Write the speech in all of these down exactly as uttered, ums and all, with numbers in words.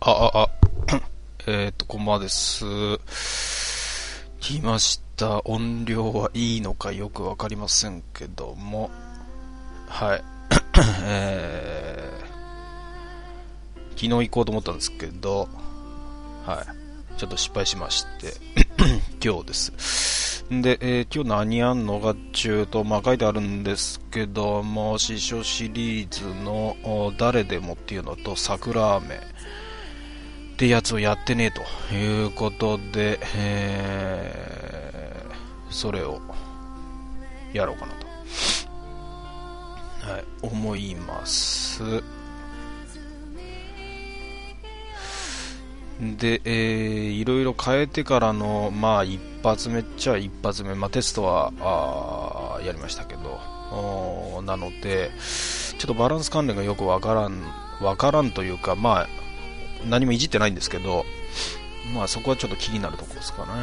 あ、あ、あ、えっと、こんばんはです。来ました。音量はいいのかよくわかりませんけども、はい。えー、昨日行こうと思ったんですけど、はい。ちょっと失敗しまして、今日です。で、えー今日何やんのかっちゅうと、まあ書いてあるんですけども、師匠シリーズのお誰でもっていうのと、桜飴ってやつをやってねえということで、えー、それをやろうかなと、はい、思います。で、えー、いろいろ変えてからの、まあ、一発目っちゃ一発目、まあ、テストはあやりましたけど、なので、ちょっとバランス関連がよくわからん、わからんというか、まあ、何もいじってないんですけど、まあ、そこはちょっと気になるところですかね。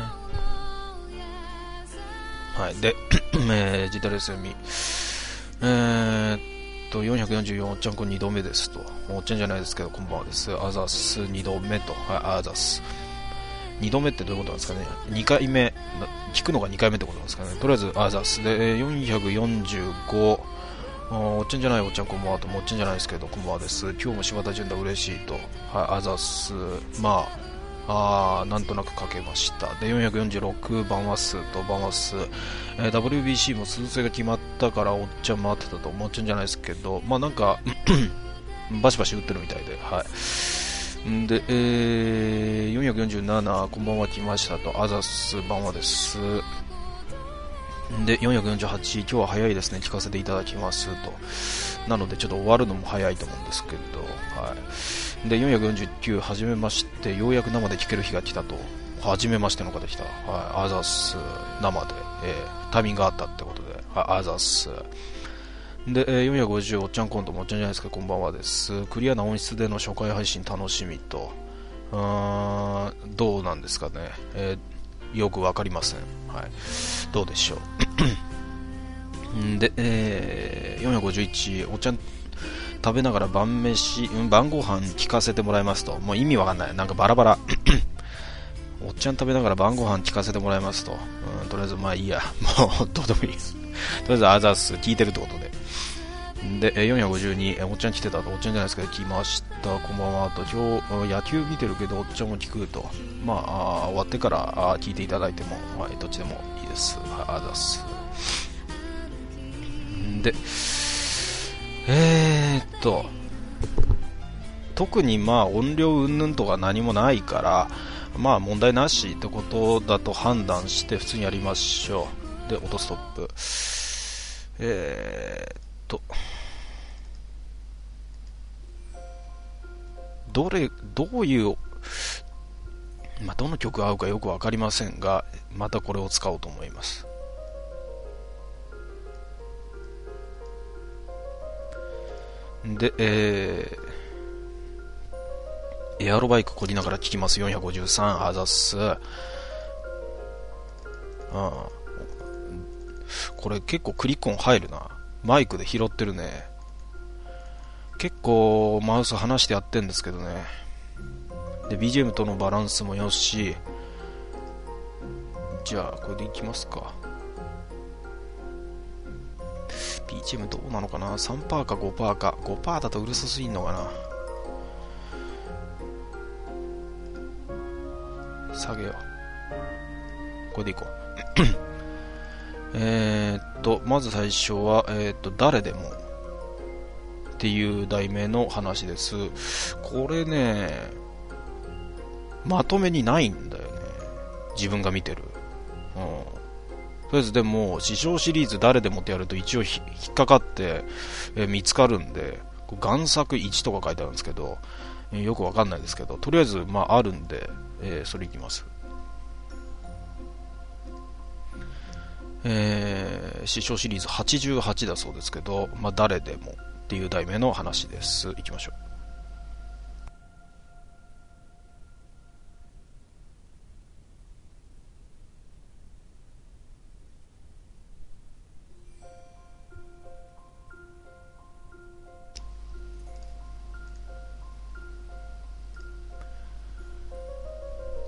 はい、で、えー、ジタレス読み、えー、っと、よんひゃくよんじゅうよん、おっちゃんこにどめですと。おっちゃんじゃないですけど、こんばんはです。アザスにどめと。はい、アザス。にどめってどういうことなんですかね。にかいめ、聞くのがにかいめってことなんですかね。とりあえず、アザスで、よんひゃくよんじゅうご、おっちゃんじゃないおっちゃんこんばんはと、もっちゃんじゃないですけど、こんばんはです。今日も柴田純だ嬉しいと。はい、アザス。まあ、あーなんとなく書けました。でよんひゃくよんじゅうろく番話数と番話数、えー ダブリュービーシー も数勢が決まったからおっちゃん回ってたと思っちゃうんじゃないですけど、まあなんかバシバシ打ってるみたいで、はい。んで、えー、よんひゃくよんじゅうななこんばんは来ましたと、アザス番話です。でよんひゃくよんじゅうはち今日は早いですね、聞かせていただきますと。なのでちょっと終わるのも早いと思うんですけど、はい。でよんひゃくよんじゅうきゅうはじめまして、ようやく生で聞ける日が来たと。はじめましての方できた、はい、アザス生で、えー、タイミングがあったってことで、はい、アザスで、えー、よんひゃくごじゅうおっちゃんコントもおっちゃんじゃないですか、こんばんはです。クリアな音質での初回配信楽しみと。うーんどうなんですかね、えー、よくわかりません、はい、どうでしょう。で、えー、よんひゃくごじゅういちおっちゃん食べながら晩飯、うん、晩ご飯聞かせてもらいますと。もう意味わかんない。なんかバラバラ。おっちゃん食べながら晩ご飯聞かせてもらいますと。うん、とりあえずまあいいや。もうどうでもいい。とりあえずアザース聞いてるってことで。で、よんひゃくごじゅうに、おっちゃん来てたと。おっちゃんじゃないですか。来ました。こんばんはと。今日野球見てるけどおっちゃんも聞くと。まあ、あ終わってからあ聞いていただいても、はい、どっちでもいいです。はい、アザース。で、えーっと、特にまあ音量云々とか何もないから、まあ問題なしってことだと判断して普通にやりましょう。で、音ストップ。えーっと、どれ、どういう、まあ、どの曲が合うかよくわかりませんが、またこれを使おうと思います。で、えー、エアロバイクこりながら聴きます。よんひゃくごじゅうさん、あざっす。うん。これ結構クリコン入るな。マイクで拾ってるね。結構マウス離してやってんですけどね。で ビージーエム とのバランスもよし、じゃあこれでいきますか。 ビージーエム どうなのかな、 さんパーセント か ごパーセント か。 ごパーセント だとうるさすぎんのかな。下げよう、これでいこうえーっとまず最初は、えーっと誰でもっていう題名の話です。これね、まとめにないんだよね、自分が見てる。うん、とりあえずでも師匠シリーズ誰でもってやると一応引っかかって、えー見つかるんで、贋作いちとか書いてあるんですけど、えーよくわかんないですけど、とりあえずまああるんで、えーそれいきます。えー、師匠シリーズはちじゅうはちだそうですけど、まあ、誰でもっていう題名の話です。いきましょう。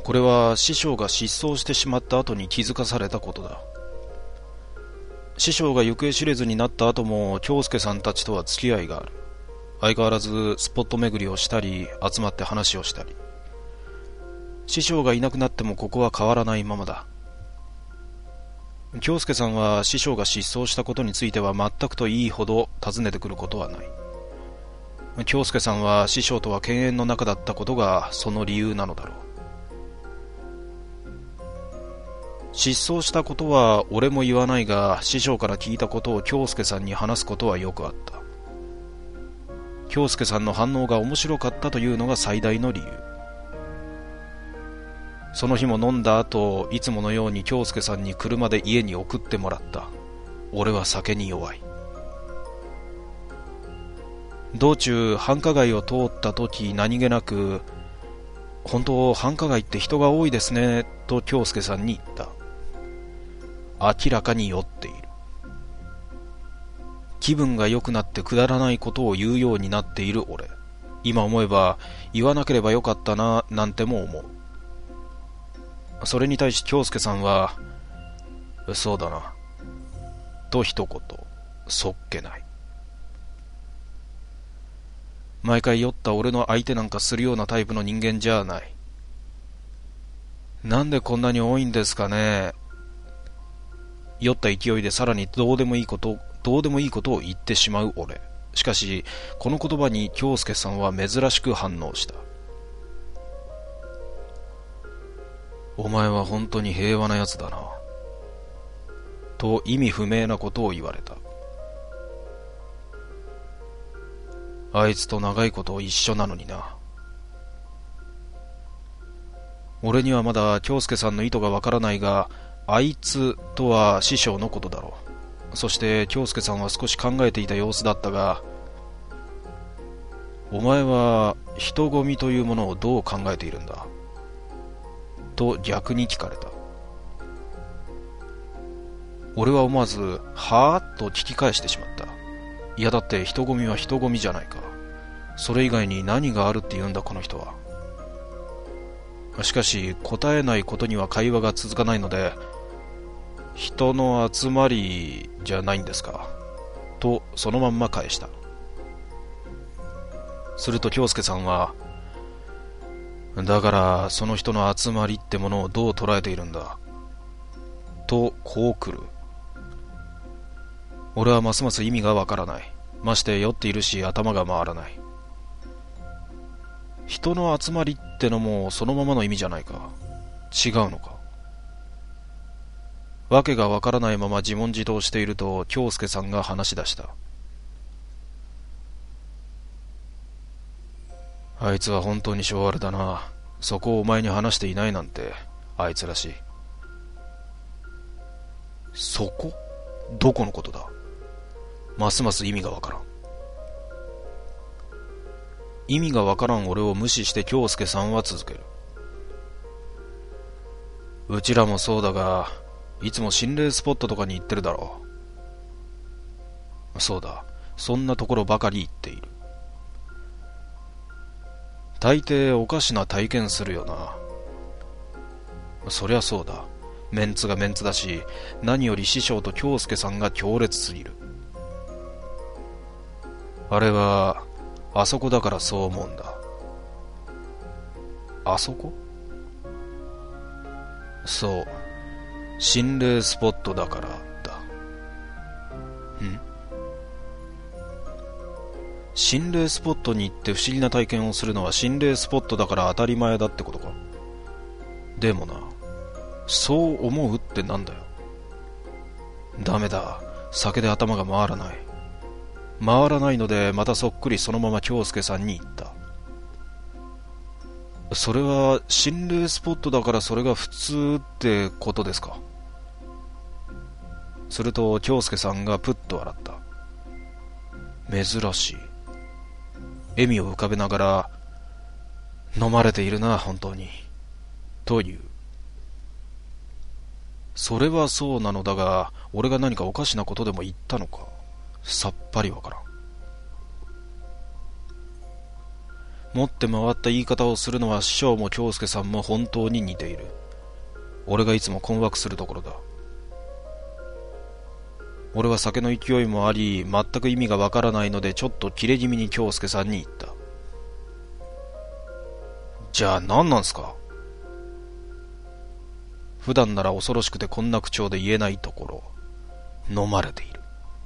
これは師匠が失踪してしまった後に気づかされたことだ。師匠が行方知れずになった後も京介さんたちとは付き合いがある。相変わらずスポット巡りをしたり、集まって話をしたり。師匠がいなくなってもここは変わらないままだ。京介さんは師匠が失踪したことについては全くといいほど尋ねてくることはない。京介さんは師匠とは犬猿の仲だったことがその理由なのだろう。失踪したことは俺も言わないが、師匠から聞いたことを京介さんに話すことはよくあった。京介さんの反応が面白かったというのが最大の理由。その日も飲んだ後、いつものように京介さんに車で家に送ってもらった。俺は酒に弱い。道中繁華街を通った時、何気なく本当繁華街って人が多いですねと京介さんに言った。明らかに酔っている。気分が良くなってくだらないことを言うようになっている俺。今思えば言わなければよかったななんても思う。それに対し京介さんは、そうだなと一言、そっけない。毎回酔った俺の相手なんかするようなタイプの人間じゃない。なんでこんなに多いんですかね。酔った勢いでさらにどうでもいいことどうでもいいことを言ってしまう俺。しかしこの言葉に京介さんは珍しく反応した。お前は本当に平和なやつだなと意味不明なことを言われた。あいつと長いこと一緒なのにな。俺にはまだ京介さんの意図がわからないが、あいつとは師匠のことだろう。そして京介さんは少し考えていた様子だったが、お前は人混みというものをどう考えているんだと逆に聞かれた。俺は思わずはぁと聞き返してしまった。いやだって人混みは人混みじゃないか。それ以外に何があるって言うんだこの人は。しかし答えないことには会話が続かないので、人の集まりじゃないんですかとそのまんま返した。すると京介さんは、だからその人の集まりってものをどう捉えているんだとこう来る。俺はますます意味がわからない。まして酔っているし頭が回らない。人の集まりってのもそのままの意味じゃないか。違うのか。わけがわからないまま自問自答していると京介さんが話し出した。あいつは本当に性悪だな。そこをお前に話していないなんてあいつらしい。そこ？どこのことだ？ますます意味がわからん。意味がわからん俺を無視して京介さんは続ける。うちらもそうだが、いつも心霊スポットとかに行ってるだろう。そうだ、そんなところばかり行っている。大抵おかしな体験するよな。そりゃそうだ。メンツがメンツだし、何より師匠と京介さんが強烈すぎる。あれはあそこだからそう思うんだ。あそこ？そう、心霊スポットだからだ。ん？心霊スポットに行って不思議な体験をするのは心霊スポットだから当たり前だってことか。でもな、そう思うってなんだよ。ダメだ、酒で頭が回らない。回らないのでまたそっくりそのまま京介さんに言った。それは心霊スポットだからそれが普通ってことですか。すると京介さんがプッと笑った。珍しい。笑みを浮かべながら、飲まれているな本当にという。それはそうなのだが、俺が何かおかしなことでも言ったのかさっぱりわからん。 持って回った言い方をするのは師匠も京介さんも本当に似ている。俺がいつも困惑するところだ。俺は酒の勢いもあり、全く意味がわからないので、ちょっとキレ気味に京介さんに言った。じゃあ何なんすか？普段なら恐ろしくてこんな口調で言えないところ、飲まれている。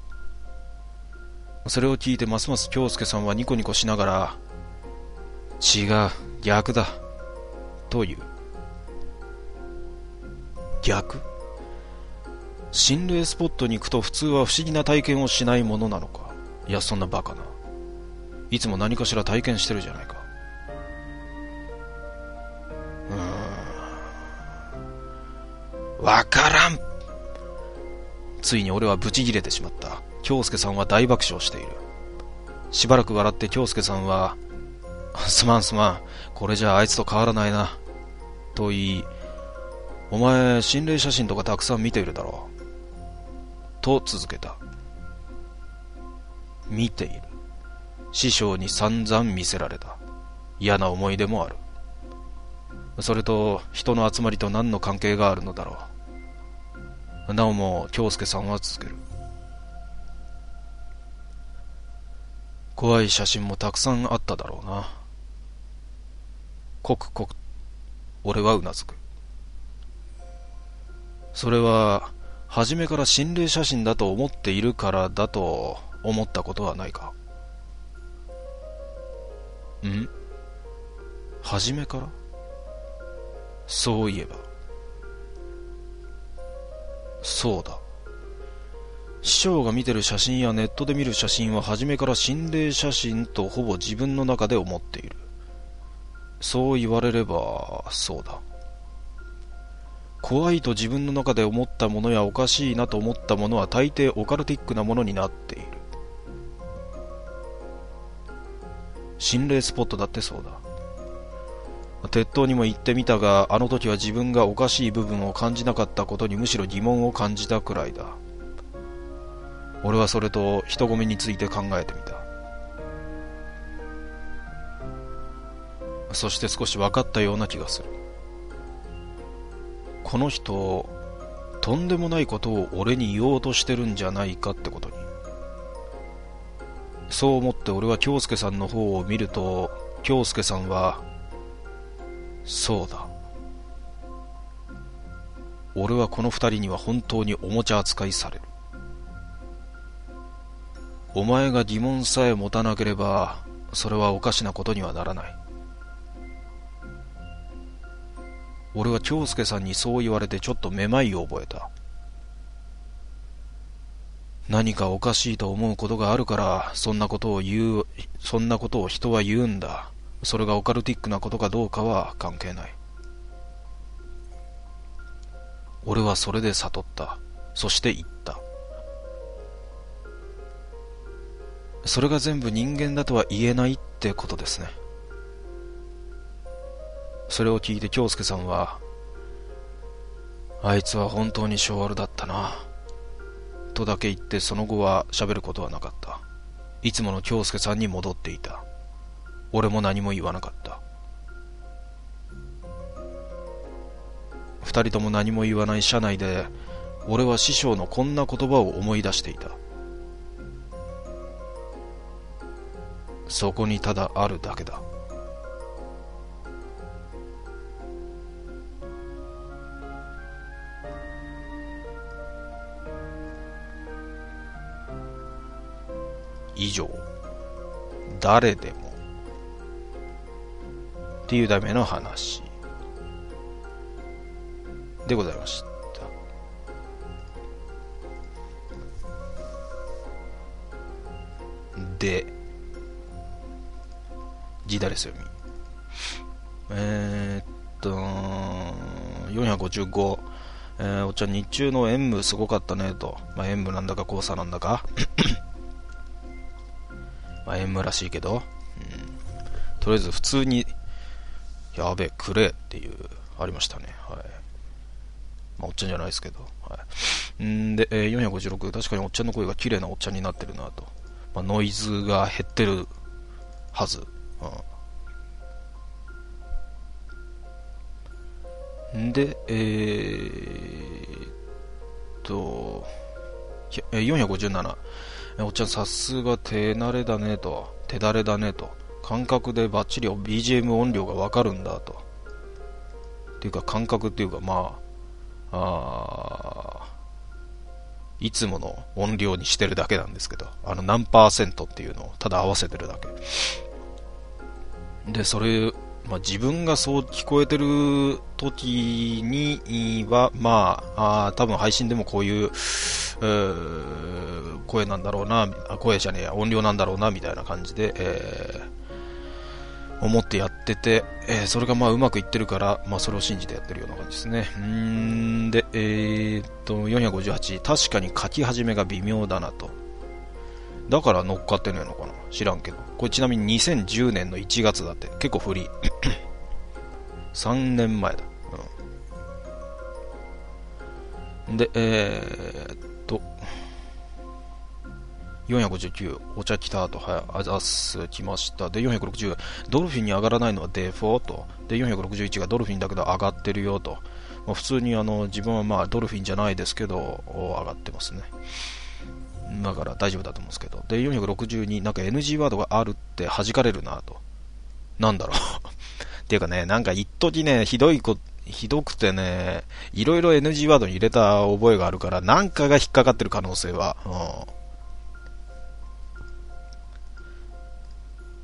それを聞いてますます京介さんはニコニコしながら、違う、逆だ、という。逆？心霊スポットに行くと普通は不思議な体験をしないものなのか。いや、そんなバカな。いつも何かしら体験してるじゃないか。うーん。わからん。ついに俺はブチギレてしまった。京介さんは大爆笑している。しばらく笑って京介さんは、すまんすまん、これじゃああいつと変わらないな、と言い、お前心霊写真とかたくさん見ているだろう、と続けた。見ている。師匠に散々見せられた。嫌な思い出もある。それと人の集まりと何の関係があるのだろう。なおも京介さんは続ける。怖い写真もたくさんあっただろうな。刻々俺はうなずく。それは初めから心霊写真だと思っているからだと思ったことはないか？ん？初めから？そういえば。そうだ。師匠が見てる写真やネットで見る写真は初めから心霊写真とほぼ自分の中で思っている。そう言われればそうだ。怖いと自分の中で思ったものやおかしいなと思ったものは大抵オカルティックなものになっている。心霊スポットだってそうだ。鉄塔にも行ってみたが、あの時は自分がおかしい部分を感じなかったことにむしろ疑問を感じたくらいだ。俺はそれと人混みについて考えてみた。そして少し分かったような気がする。この人、とんでもないことを俺に言おうとしてるんじゃないかってことに。そう思って俺は京介さんの方を見ると、京介さんは、そうだ。俺はこの二人には本当におもちゃ扱いされる。お前が疑問さえ持たなければ、それはおかしなことにはならない。俺は京介さんにそう言われてちょっとめまいを覚えた。何かおかしいと思うことがあるからそんなことを言う、そんなことを人は言うんだ。それがオカルティックなことかどうかは関係ない。俺はそれで悟った。そして言った。それが全部人間だとは言えないってことですね。それを聞いて京介さんは、あいつは本当に性悪だったな、とだけ言ってその後は喋ることはなかった。いつもの京介さんに戻っていた。俺も何も言わなかった。二人とも何も言わない車内で、俺は師匠のこんな言葉を思い出していた。そこにただあるだけだ。以上、誰でもっていう題名の話でございました。で、ジダレス読み。えー、っと、よんひゃくごじゅうご、えー、おっちゃん日中の演舞すごかったねと。まあ、演舞なんだか交差なんだか。まあ、演舞らしいけど、うん、とりあえず普通に、やべえ、くれっていう、ありましたね。はい。まあ、おっちゃんじゃないですけど。はい。んで、えー、よんひゃくごじゅうろく、確かにおっちゃんの声が綺麗なおっちゃんになってるなと。まあ、ノイズが減ってるはず。うん。 で、えーっと、よんひゃくごじゅうなな。おっちゃんさすが手慣れだねと。手だれだねと。感覚でバッチリ ビージーエム 音量がわかるんだと。っていうか感覚っていうかまあ、あいつもの音量にしてるだけなんですけど、あの何パーセントっていうのをただ合わせてるだけ。で、それ、まあ、自分がそう聞こえてる時には、まあ、あ多分配信でもこういう、えー、声なんだろうな、声じゃねえや、音量なんだろうな、みたいな感じで、えー、思ってやってて、えー、それがまあうまくいってるから、まあそれを信じてやってるような感じですね。うーんで、えー、っと、よんひゃくごじゅうはち、確かに書き始めが微妙だなと。だから乗っかってねえのかな知らんけど。これちなみににせんじゅうねんのいちがつだって。結構フリー。さんねんまえだ。うん、で、えー、っと、よんひゃくごじゅうきゅう、お茶来た後、はい、あざっす、来ました。で、よんひゃくろくじゅう、ドルフィンに上がらないのはデフォと。で、よんひゃくろくじゅういちがドルフィンだけど上がってるよと。まあ、普通にあの、自分はまあドルフィンじゃないですけど、上がってますね。だから大丈夫だと思うんですけど。で、よんひゃくろくじゅうに、なんか エヌジー ワードがあるって弾かれるなと。なんだろう。っていうかね、なんか一時ね、ひどいこ、ひどくてね、いろいろ エヌジー ワードに入れた覚えがあるから、なんかが引っかかってる可能性は。うん、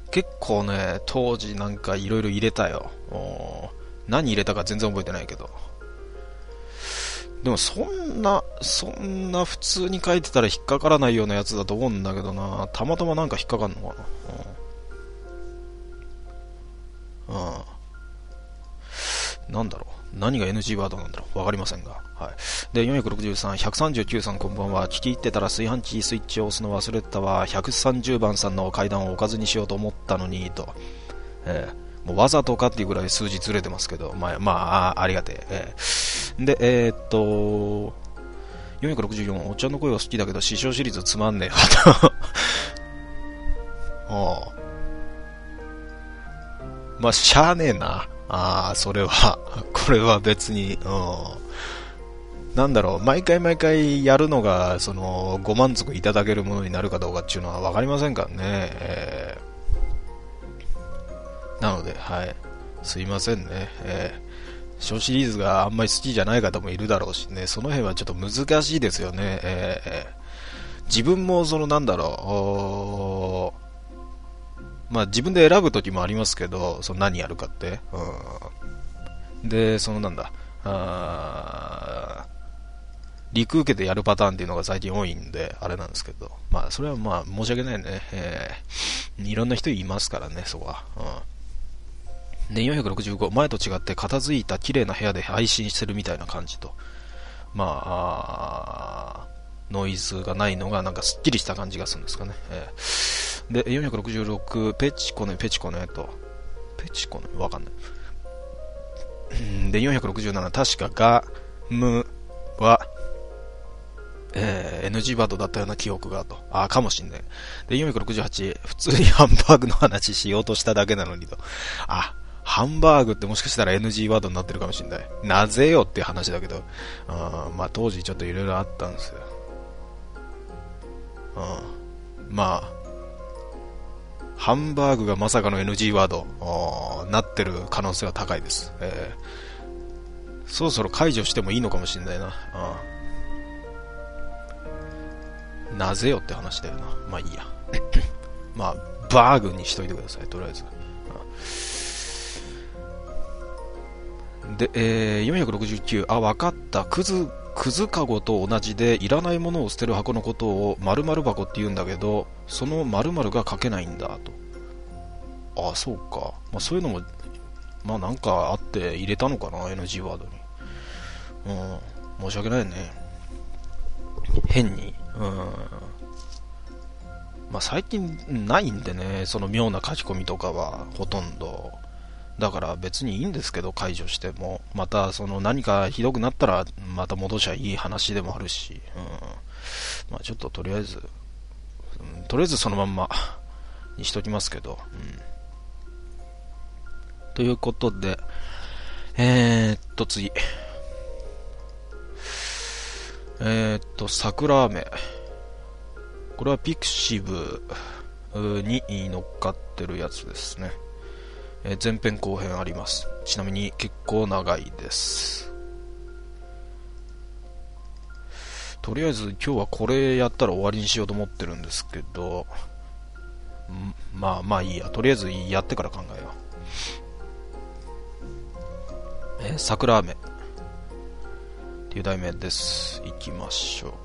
結構ね、当時なんかいろいろ入れたよ。何入れたか全然覚えてないけど。でもそんな、そんな普通に書いてたら引っかからないようなやつだと思うんだけどな。たまたまなんか引っかかんのかな。うん。うん、なんだろう。何が エヌジー ワードなんだろう。わかりませんが。はい。で、よんひゃくろくじゅうさん、ひゃくさんじゅうきゅうさんこんばんは。聞き入ってたら炊飯器スイッチを押すの忘れてたわ。ひゃくさんじゅうばんさんの階段をおかずにしようと思ったのに、と。えー、もうわざとかっていうぐらい数字ずれてますけど、まあ、まあ、あ、ありがてえ。えーで、えー、っと、よんひゃくろくじゅうよん、おっちゃんの声は好きだけど、師匠シリーズつまんねえわと。ああ。まあ、しゃあねえな。ああ、それは、これは別に、うん。なんだろう、毎回毎回やるのが、その、ご満足いただけるものになるかどうかっていうのはわかりませんからね。えー、なので、はい。すいませんね。えー小シリーズがあんまり好きじゃない方もいるだろうしね、その辺はちょっと難しいですよね。えー、自分もそのなんだろう、まあ自分で選ぶ時もありますけど、その何やるかって、うん、でそのなんだ、あ陸受けてやるパターンっていうのが最近多いんであれなんですけど、まあそれはまあ申し訳ないね。えー、いろんな人いますからね、そこは。うんで、よんひゃくろくじゅうご、前と違って片付いた綺麗な部屋で配信してるみたいな感じと。まあ、ノイズがないのがなんかスッキリした感じがするんですかね。えー、で、よんひゃくろくじゅうろく、ペチコネ、ペチコネと。ペチコネわかんない。で、よんひゃくろくじゅうなな、確かガムは、えー、エヌジー ワードだったような記憶がと。あ、かもしんない。で、よんひゃくろくじゅうはち、普通にハンバーグの話しようとしただけなのにと。あ、ハンバーグってもしかしたら エヌジー ワードになってるかもしれない。なぜよっていう話だけど、あまあ当時ちょっといろいろあったんですよ。うんまあ、ハンバーグがまさかの エヌジー ワードなってる可能性は高いです。えー、そろそろ解除してもいいのかもしれないな。なぜよって話だよな。まあいいや。まあ、バーグにしといてください、とりあえず。で、えー、よんひゃくろくじゅうきゅう、あ、わかった。くず、くずかごと同じで、いらないものを捨てる箱のことを〇〇箱って言うんだけど、その〇〇が書けないんだ、と。あ、そうか。まあそういうのも、まあなんかあって入れたのかな、エヌジー ワードに。うん、申し訳ないね。変に。うん。まあ最近ないんでね、その妙な書き込みとかは、ほとんど。だから別にいいんですけど解除してもまたその何かひどくなったらまた戻しゃいい話でもあるし、うんまあ、ちょっととりあえず、うん、とりあえずそのまんまにしときますけど、うん、ということでえーっと次えーっと桜雨、これはピクシブに乗っかってるやつですね。えー、前編後編あります。ちなみに結構長いです。とりあえず今日はこれやったら終わりにしようと思ってるんですけど、まあまあいいや、とりあえずやってから考えよう。えー、桜雨っていう題名です。いきましょう。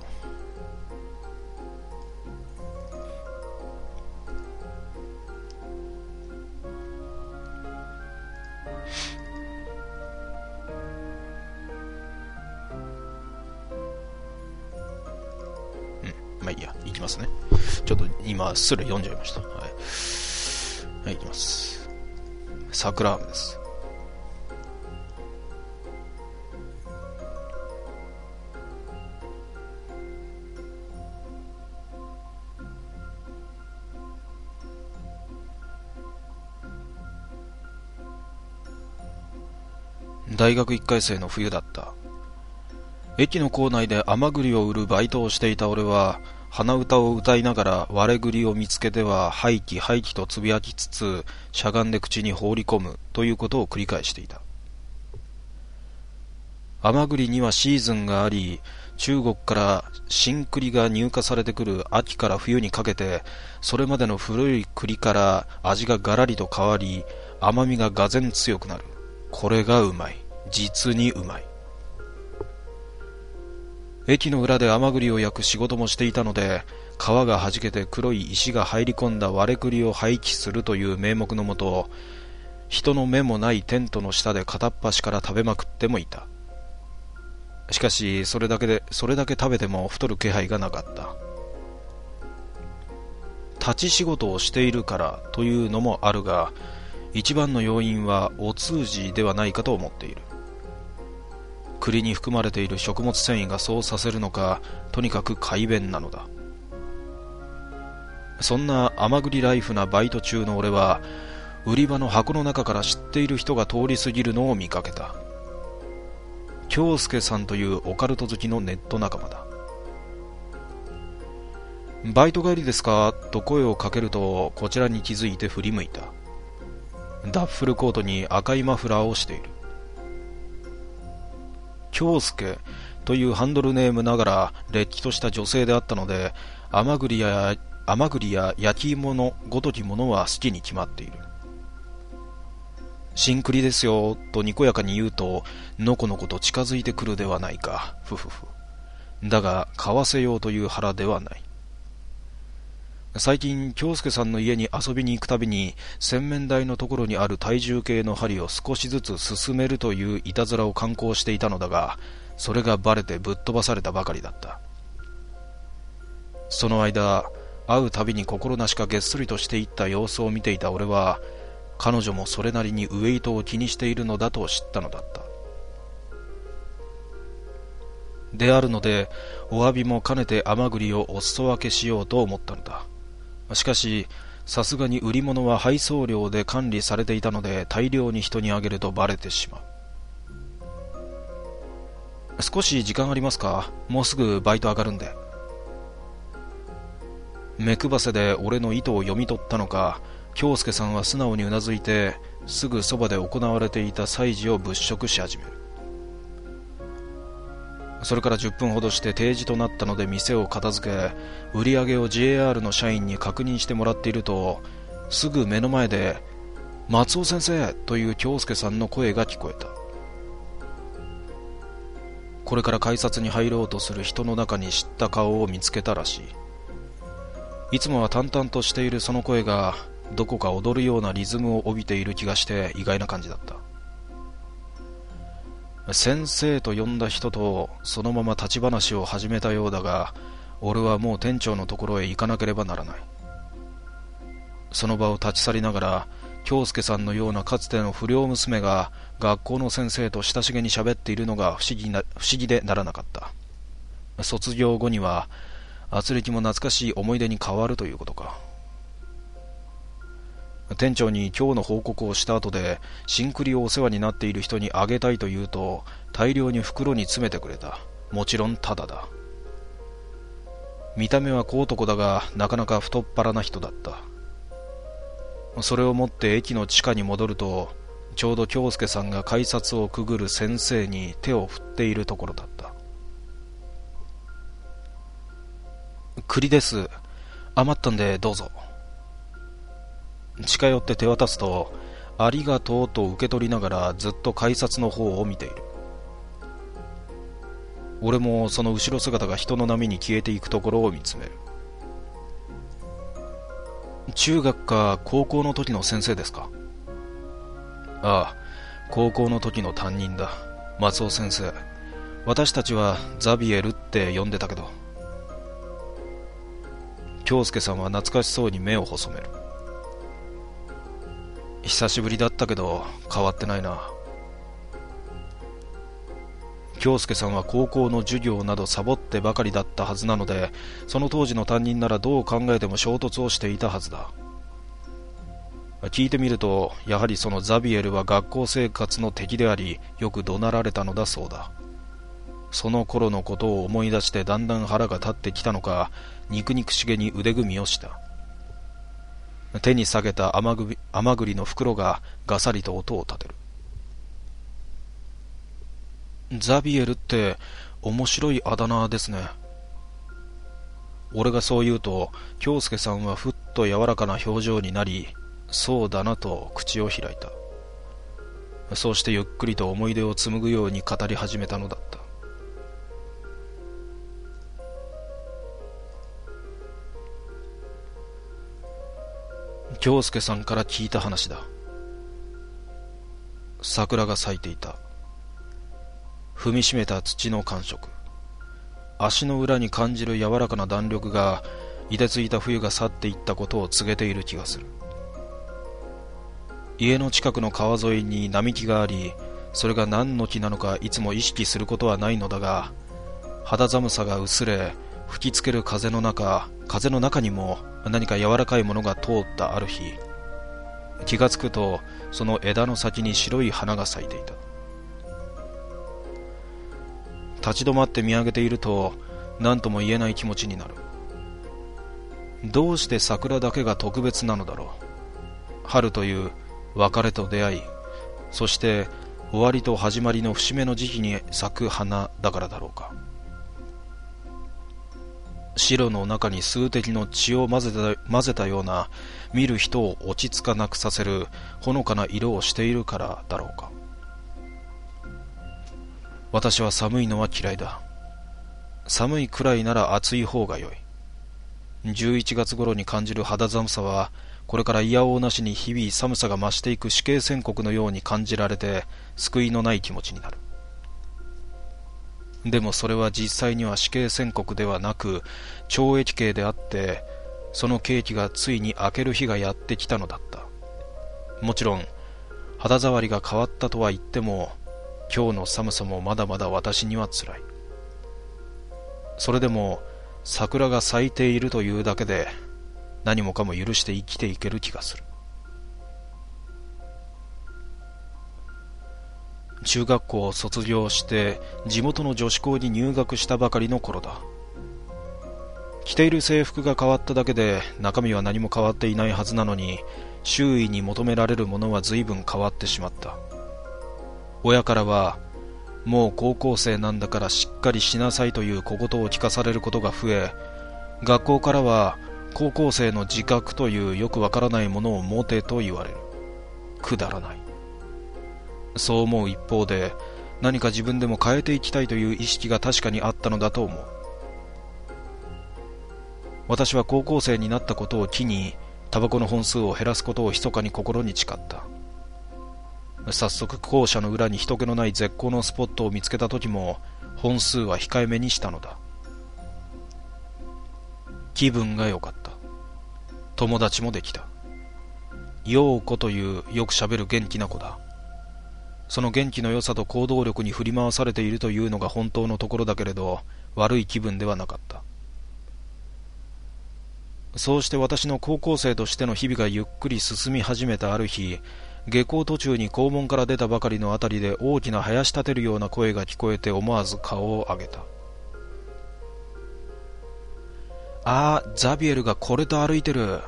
まあいいや、いきますね。ちょっと今すら読んじゃいました。はい、はい、いきます。桜雨です。大学いっかい生の冬だった。駅の構内で甘栗を売るバイトをしていた俺は、鼻歌を歌いながら割れ栗を見つけては廃棄廃棄とつぶやきつつ、しゃがんで口に放り込むということを繰り返していた。甘栗にはシーズンがあり、中国から新栗が入荷されてくる秋から冬にかけて、それまでの古い栗から味がガラリと変わり、甘みががぜん強くなる。これがうまい。実にうまい。駅の裏で甘栗を焼く仕事もしていたので、皮がはじけて黒い石が入り込んだ割れ栗を廃棄するという名目のもと、人の目もないテントの下で片っ端から食べまくってもいた。しかしそれだけでそれだけ食べても太る気配がなかった。立ち仕事をしているからというのもあるが、一番の要因はお通じではないかと思っている。栗に含まれている食物繊維がそうさせるのか、とにかく快便なのだ。そんな甘栗ライフなバイト中の俺は、売り場の箱の中から知っている人が通り過ぎるのを見かけた。京介さんというオカルト好きのネット仲間だ。バイト帰りですかと声をかけると、こちらに気づいて振り向いた。ダッフルコートに赤いマフラーをしている。京介というハンドルネームながられっきとした女性であったので、甘栗や甘栗や焼き芋のごときものは好きに決まっている。新栗ですよとにこやかに言うと、のこのこと近づいてくるではないか。ふふふ。だが買わせようという腹ではない。最近京介さんの家に遊びに行くたびに、洗面台のところにある体重計の針を少しずつ進めるといういたずらを敢行していたのだが、それがバレてぶっ飛ばされたばかりだった。その間、会うたびに心なしかげっそりとしていった様子を見ていた俺は、彼女もそれなりにウエイトを気にしているのだと知ったのだった。であるので、お詫びも兼ねて甘栗をお裾分けしようと思ったのだ。しかし、さすがに売り物は配送料で管理されていたので、大量に人にあげるとバレてしまう。少し時間ありますか？もうすぐバイト上がるんで。目くばせで俺の意図を読み取ったのか、京介さんは素直にうなずいて、すぐそばで行われていた催事を物色し始める。それからじゅっぷんほどして定時となったので店を片付け、売り上げを ジェイアール の社員に確認してもらっていると、すぐ目の前で松尾先生という京介さんの声が聞こえた。これから改札に入ろうとする人の中に知った顔を見つけたらしい。いつもは淡々としているその声が、どこか踊るようなリズムを帯びている気がして意外な感じだった。先生と呼んだ人とそのまま立ち話を始めたようだが、俺はもう店長のところへ行かなければならない。その場を立ち去りながら、京介さんのようなかつての不良娘が学校の先生と親しげに喋っているのが不思議な、不思議でならなかった。卒業後には圧力も懐かしい思い出に変わるということか。 店長に今日の報告をした後で、シンクリをお世話になっている人にあげたいと言うと、大量に袋に詰めてくれた。もちろんタダだ。見た目は小男だが、なかなか太っ腹な人だった。それを持って駅の地下に戻ると、ちょうど京介さんが改札をくぐる先生に手を振っているところだった。栗です。余ったんでどうぞ。近寄って手渡すと、ありがとうと受け取りながらずっと改札の方を見ている。俺もその後ろ姿が人の波に消えていくところを見つめる。中学か高校の時の先生ですか？ああ、高校の時の担任だ。松尾先生。私たちはザビエルって呼んでたけど。京介さんは懐かしそうに目を細める。久しぶりだったけど変わってないな。京介さんは高校の授業などサボってばかりだったはずなので、その当時の担任ならどう考えても衝突をしていたはずだ。聞いてみると、やはりそのザビエルは学校生活の敵であり、よく怒鳴られたのだそうだ。その頃のことを思い出してだんだん腹が立ってきたのか、肉肉しげに腕組みをした。手に下げた甘ぐ甘栗の袋がガサリと音を立てる。ザビエルって面白いあだ名ですね。俺がそう言うと、京介さんはふっと柔らかな表情になり、そうだなと口を開いた。そうしてゆっくりと思い出を紡ぐように語り始めたのだった。京介さんから聞いた話だ。桜が咲いていた。踏みしめた土の感触、足の裏に感じる柔らかな弾力が、凍てついた冬が去っていったことを告げている気がする。家の近くの川沿いに並木があり、それが何の木なのかいつも意識することはないのだが、肌寒さが薄れ、吹きつける風の中、風の中にも何か柔らかいものが通ったある日、気がつくとその枝の先に白い花が咲いていた。立ち止まって見上げていると、何とも言えない気持ちになる。どうして桜だけが特別なのだろう。春という別れと出会い、そして終わりと始まりの節目の時期に咲く花だからだろうか。白の中に数滴の血を混ぜた、混ぜたような、見る人を落ち着かなくさせるほのかな色をしているからだろうか。私は寒いのは嫌いだ。寒いくらいなら暑い方が良い。じゅういちがつ頃に感じる肌寒さは、これから嫌おうなしに日々寒さが増していく死刑宣告のように感じられて、救いのない気持ちになる。でもそれは実際には死刑宣告ではなく、懲役刑であって、その刑期がついに明ける日がやってきたのだった。もちろん肌触りが変わったとは言っても、今日の寒さもまだまだ私にはつらい。それでも桜が咲いているというだけで、何もかも許して生きていける気がする。中学校を卒業して地元の女子校に入学したばかりの頃だ。着ている制服が変わっただけで中身は何も変わっていないはずなのに、周囲に求められるものは随分変わってしまった。親からは、もう高校生なんだからしっかりしなさいという小言を聞かされることが増え、学校からは高校生の自覚というよくわからないものを持てと言われる。くだらない。そう思う一方で、何か自分でも変えていきたいという意識が確かにあったのだと思う。私は高校生になったことを機に、タバコの本数を減らすことを密かに心に誓った。早速校舎の裏に人気のない絶好のスポットを見つけた時も、本数は控えめにしたのだ。気分が良かった。友達もできた。陽子というよくしゃべる元気な子だ。その元気の良さと行動力に振り回されているというのが本当のところだけれど、悪い気分ではなかった。 そうして私の高校生としての日々がゆっくり進み始めたある日、下校途中に校門から出たばかりのあたりで大きな生やし立てるような声が聞こえて、思わず顔を上げた。ああ、ザビエルがこれと歩いてる。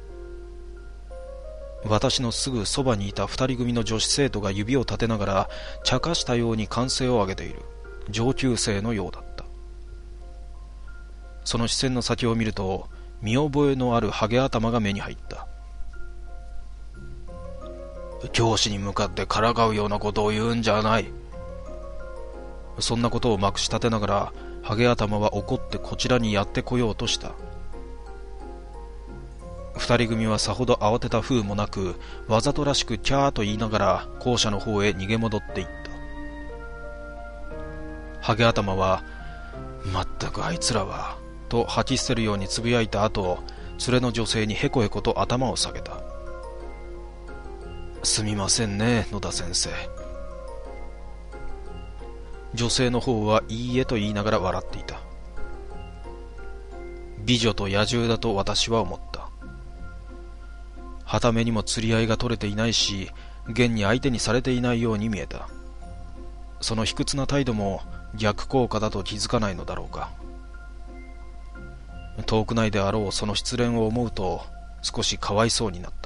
私のすぐそばにいた二人組の女子生徒が指を立てながら茶化したように歓声を上げている。上級生のようだった。その視線の先を見ると、見覚えのあるハゲ頭が目に入った。教師に向かってからかうようなことを言うんじゃない。そんなことをまくし立てながら、ハゲ頭は怒ってこちらにやってこようとした。二人組はさほど慌てた風もなく、わざとらしくキャーと言いながら校舎の方へ逃げ戻っていった。ハゲ頭は、まったくあいつらは、と吐き捨てるようにつぶやいた後、連れの女性にへこへこと頭を下げた。すみませんね、野田先生。女性の方はいいえと言いながら笑っていた。美女と野獣だと私は思った。はためにも釣り合いが取れていないし、現に相手にされていないように見えた。その卑屈な態度も逆効果だと気づかないのだろうか。遠くないであろうその失恋を思うと少しかわいそうになった。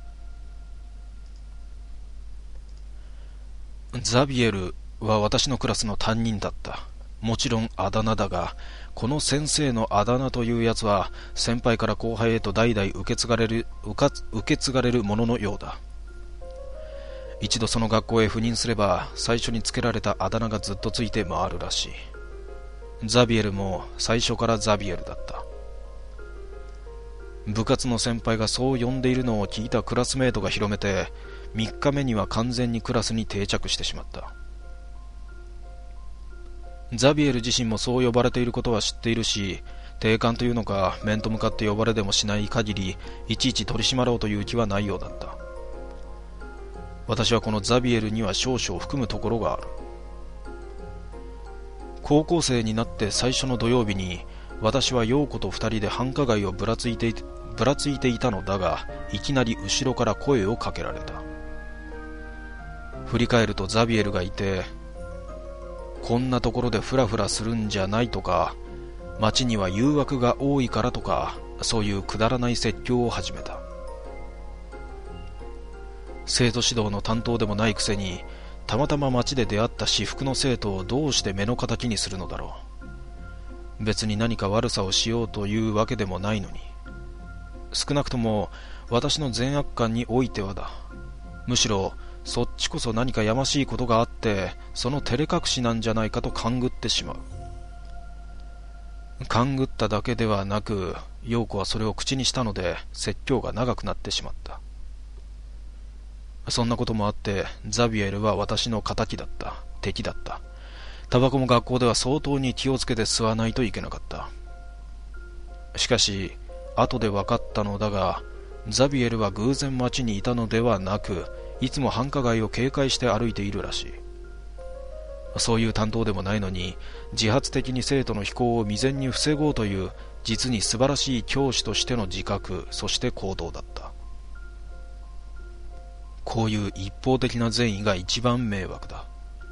ザビエルは私のクラスの担任だった。もちろんあだ名だが、この先生のあだ名というやつは先輩から後輩へと代々受け継がれる受け継がれるもののようだ。一度その学校へ赴任すれば最初につけられたあだ名がずっとついて回るらしい。ザビエルも最初からザビエルだった。部活の先輩がそう呼んでいるのを聞いたクラスメートが広めて、みっかめには完全にクラスに定着してしまった。ザビエル自身もそう呼ばれていることは知っているし、定款というのか面と向かって呼ばれでもしない限りいちいち取り締まろうという気はないようだった。私はこのザビエルには少々含むところがある。高校生になって最初の土曜日に、私は陽子と二人で繁華街をぶらついていてぶらついていたのだが、いきなり後ろから声をかけられた。振り返るとザビエルがいて、こんなところでフラフラするんじゃないとか、街には誘惑が多いからとか、そういうくだらない説教を始めた。生徒指導の担当でもないくせに、たまたま街で出会った私服の生徒をどうして目の敵にするのだろう。別に何か悪さをしようというわけでもないのに。少なくとも私の善悪感においてはだ。むしろそっちこそ何かやましいことがあって、その照れ隠しなんじゃないかと勘ぐってしまう。勘ぐっただけではなく、陽子はそれを口にしたので説教が長くなってしまった。そんなこともあって、ザビエルは私の敵だった。敵だった。タバコも学校では相当に気をつけて吸わないといけなかった。しかし後で分かったのだが、ザビエルは偶然街にいたのではなく、いつも繁華街を警戒して歩いているらしい。そういう担当でもないのに、自発的に生徒の非行を未然に防ごうという実に素晴らしい教師としての自覚、そして行動だった。こういう一方的な善意が一番迷惑だ。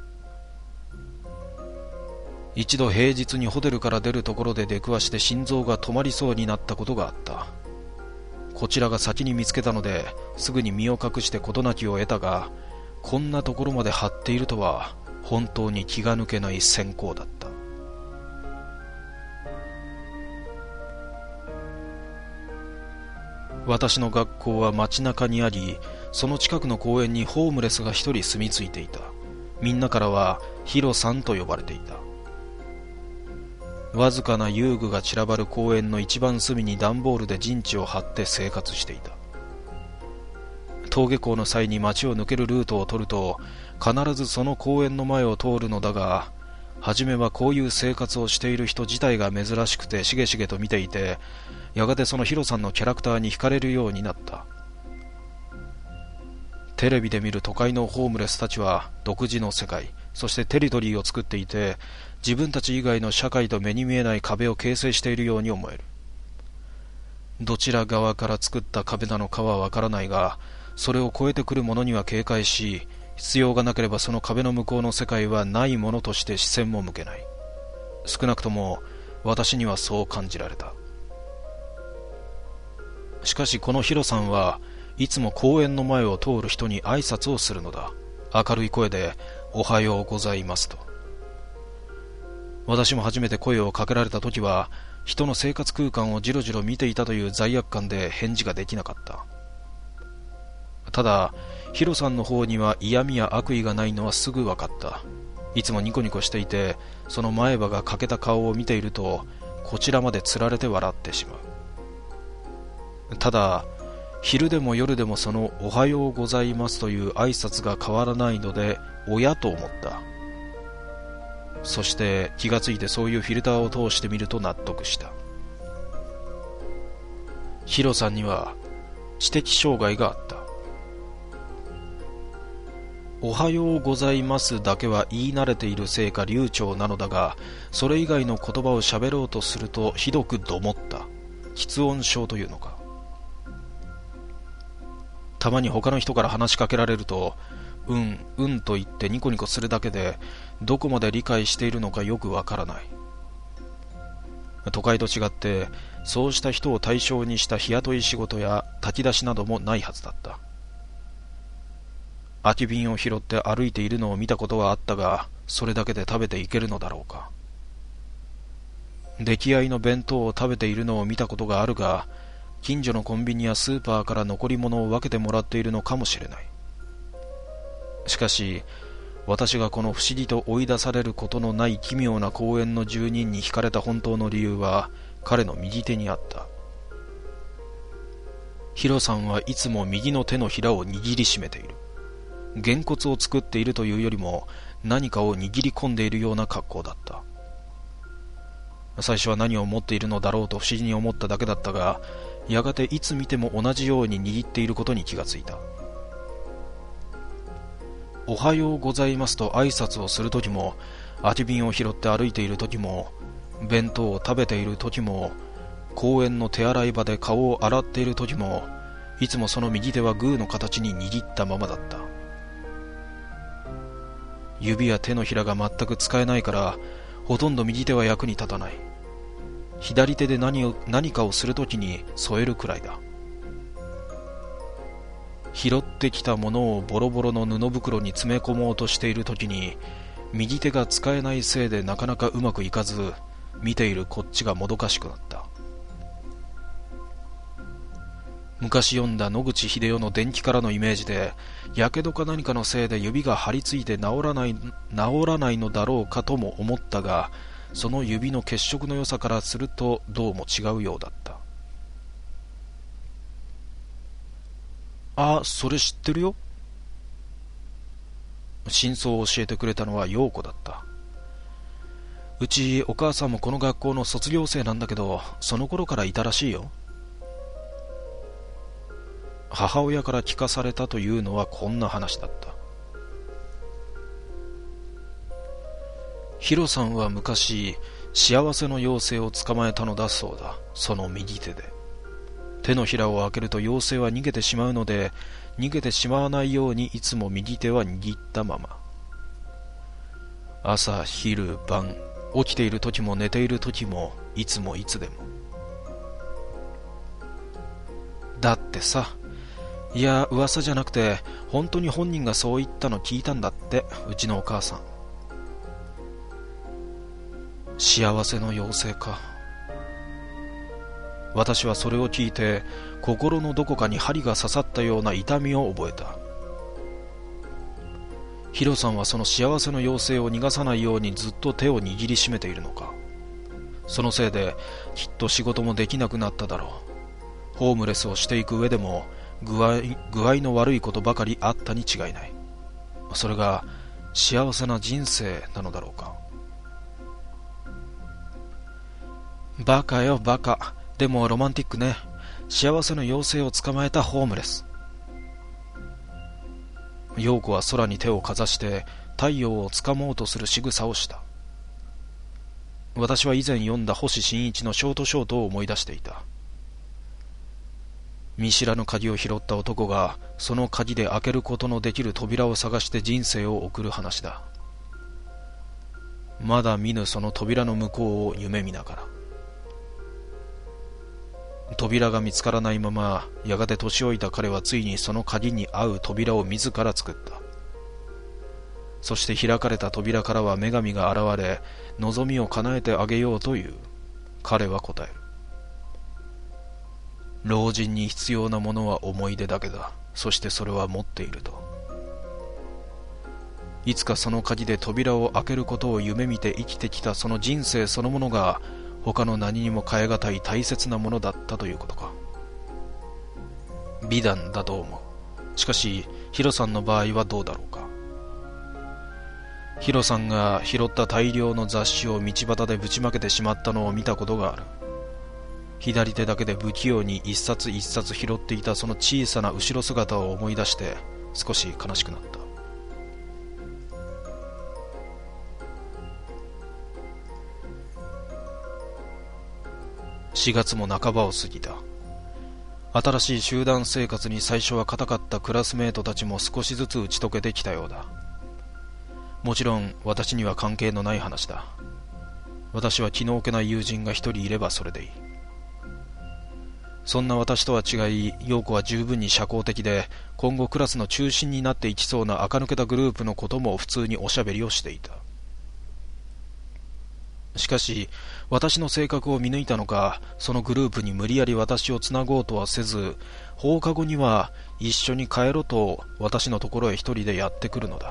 一度平日にホテルから出るところで出くわして心臓が止まりそうになったことがあった。こちらが先に見つけたのですぐに身を隠して事なきを得たが、こんなところまで張っているとは本当に気が抜けない閃光だった。私の学校は街中にあり、その近くの公園にホームレスが一人住み着いていた。みんなからはヒロさんと呼ばれていた。わずかな遊具が散らばる公園の一番隅に段ボールで陣地を張って生活していた。登下校の際に街を抜けるルートを取ると必ずその公園の前を通るのだが、初めはこういう生活をしている人自体が珍しくてしげしげと見ていて、やがてそのヒロさんのキャラクターに惹かれるようになった。テレビで見る都会のホームレスたちは独自の世界、そしてテリトリーを作っていて、自分たち以外の社会と目に見えない壁を形成しているように思える。 どちら側から作った壁なのかはわからないが、それを越えてくる者には警戒し、必要がなければその壁の向こうの世界はないものとして視線も向けない。少なくとも私にはそう感じられた。しかしこのヒロさんはいつも公園の前を通る人に挨拶をするのだ。明るい声でおはようございますと。私も初めて声をかけられた時は、人の生活空間をじろじろ見ていたという罪悪感で返事ができなかった。ただヒロさんの方には嫌味や悪意がないのはすぐ分かった。いつもニコニコしていて、その前歯が欠けた顔を見ていると、こちらまでつられて笑ってしまう。ただ昼でも夜でもそのおはようございますという挨拶が変わらないので、親と思った。そして気がついてそういうフィルターを通してみると納得した。ヒロさんには知的障害があった。おはようございますだけは言い慣れているせいか流暢なのだが、それ以外の言葉を喋ろうとするとひどくどもった。喫音症というのか。たまに他の人から話しかけられると、うんうんと言ってニコニコするだけで、どこまで理解しているのかよくわからない。都会と違ってそうした人を対象にした日雇い仕事や炊き出しなどもないはずだった。空き瓶を拾って歩いているのを見たことはあったが、それだけで食べていけるのだろうか。出来合いの弁当を食べているのを見たことがあるが、近所のコンビニやスーパーから残り物を分けてもらっているのかもしれない。しかし私がこの不思議と追い出されることのない奇妙な公園の住人に惹かれた本当の理由は、彼の右手にあった。ヒロさんはいつも右の手のひらを握りしめている。げんこつを作っているというよりも、何かを握り込んでいるような格好だった。最初は何を持っているのだろうと不思議に思っただけだったが、やがていつ見ても同じように握っていることに気がついた。おはようございますと挨拶をするときも、空き瓶を拾って歩いているときも、弁当を食べているときも、公園の手洗い場で顔を洗っているときも、いつもその右手はグーの形に握ったままだった。指や手のひらが全く使えないから、ほとんど右手は役に立たない。左手で何を、何かをするときに添えるくらいだ。拾ってきたものをボロボロの布袋に詰め込もうとしているときに、右手が使えないせいでなかなかうまくいかず、見ているこっちがもどかしくなった。昔読んだ野口英世の伝記からのイメージで、やけどか何かのせいで指が張り付いて治らない、治らないのだろうかとも思ったが、その指の血色の良さからするとどうも違うようだった。あ、それ知ってるよ。真相を教えてくれたのは陽子だった。うちお母さんもこの学校の卒業生なんだけど、その頃からいたらしいよ。母親から聞かされたというのはこんな話だった。ヒロさんは昔幸せの妖精を捕まえたのだそうだ。その右手で手のひらを開けると妖精は逃げてしまうので、逃げてしまわないようにいつも右手は握ったまま。朝昼晩、起きている時も寝ている時も、いつもいつでも。だってさ、いや噂じゃなくて本当に本人がそう言ったの聞いたんだって、うちのお母さん。幸せの妖精か。私はそれを聞いて心のどこかに針が刺さったような痛みを覚えた。ヒロさんはその幸せの妖精を逃がさないようにずっと手を握りしめているのか。そのせいできっと仕事もできなくなっただろう。ホームレスをしていく上でも具合、具合の悪いことばかりあったに違いない。それが幸せな人生なのだろうか。バカよバカ。でもロマンティックね。幸せの妖精を捕まえたホームレス。陽子は空に手をかざして太陽をつかもうとする仕草をした。私は以前読んだ星新一のショートショートを思い出していた。 見知らぬ鍵を拾った男がその鍵で開けることのできる扉を探して人生を送る話だ。まだ見ぬその扉の向こうを夢見ながら。扉が見つからないまま、やがて年老いた彼はついにその鍵に合う扉を自ら作った。そして開かれた扉からは女神が現れ、望みを叶えてあげようという。彼は答える。老人に必要なものは思い出だけだ。そしてそれは持っていると。いつかその鍵で扉を開けることを夢見て生きてきたその人生そのものが、他の何にも代え難い大切なものだったということか。美談だと思う。しかしヒロさんの場合はどうだろうか。ヒロさんが拾った大量の雑誌を道端でぶちまけてしまったのを見たことがある。左手だけで不器用に一冊一冊拾っていたその小さな後ろ姿を思い出して少し悲しくなった。しがつも半ばを過ぎた。新しい集団生活に最初は固かったクラスメートたちも少しずつ打ち解けてきたようだ。もちろん私には関係のない話だ。私は気の置けない友人が一人いればそれでいい。そんな私とは違い、陽子は十分に社交的で、今後クラスの中心になっていきそうな垢抜けたグループのことも普通におしゃべりをしていた。しかし私の性格を見抜いたのか、そのグループに無理やり私をつなごうとはせず、放課後には一緒に帰ろと私のところへ一人でやってくるのだ。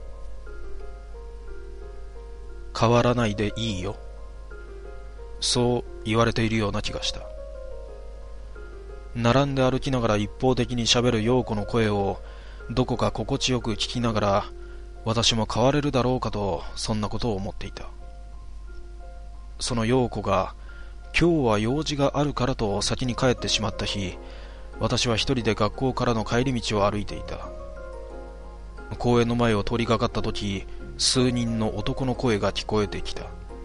変わらないでいいよ、そう言われているような気がした。並んで歩きながら一方的に喋る陽子の声をどこか心地よく聞きながら、私も変われるだろうかと、そんなことを思っていた。その陽子が今日は用事があるからと先に帰ってしまった日、私は一人で学校からの帰り道を歩いていた。公園の前を通りかかった時、数人の男の声が聞こえてきた。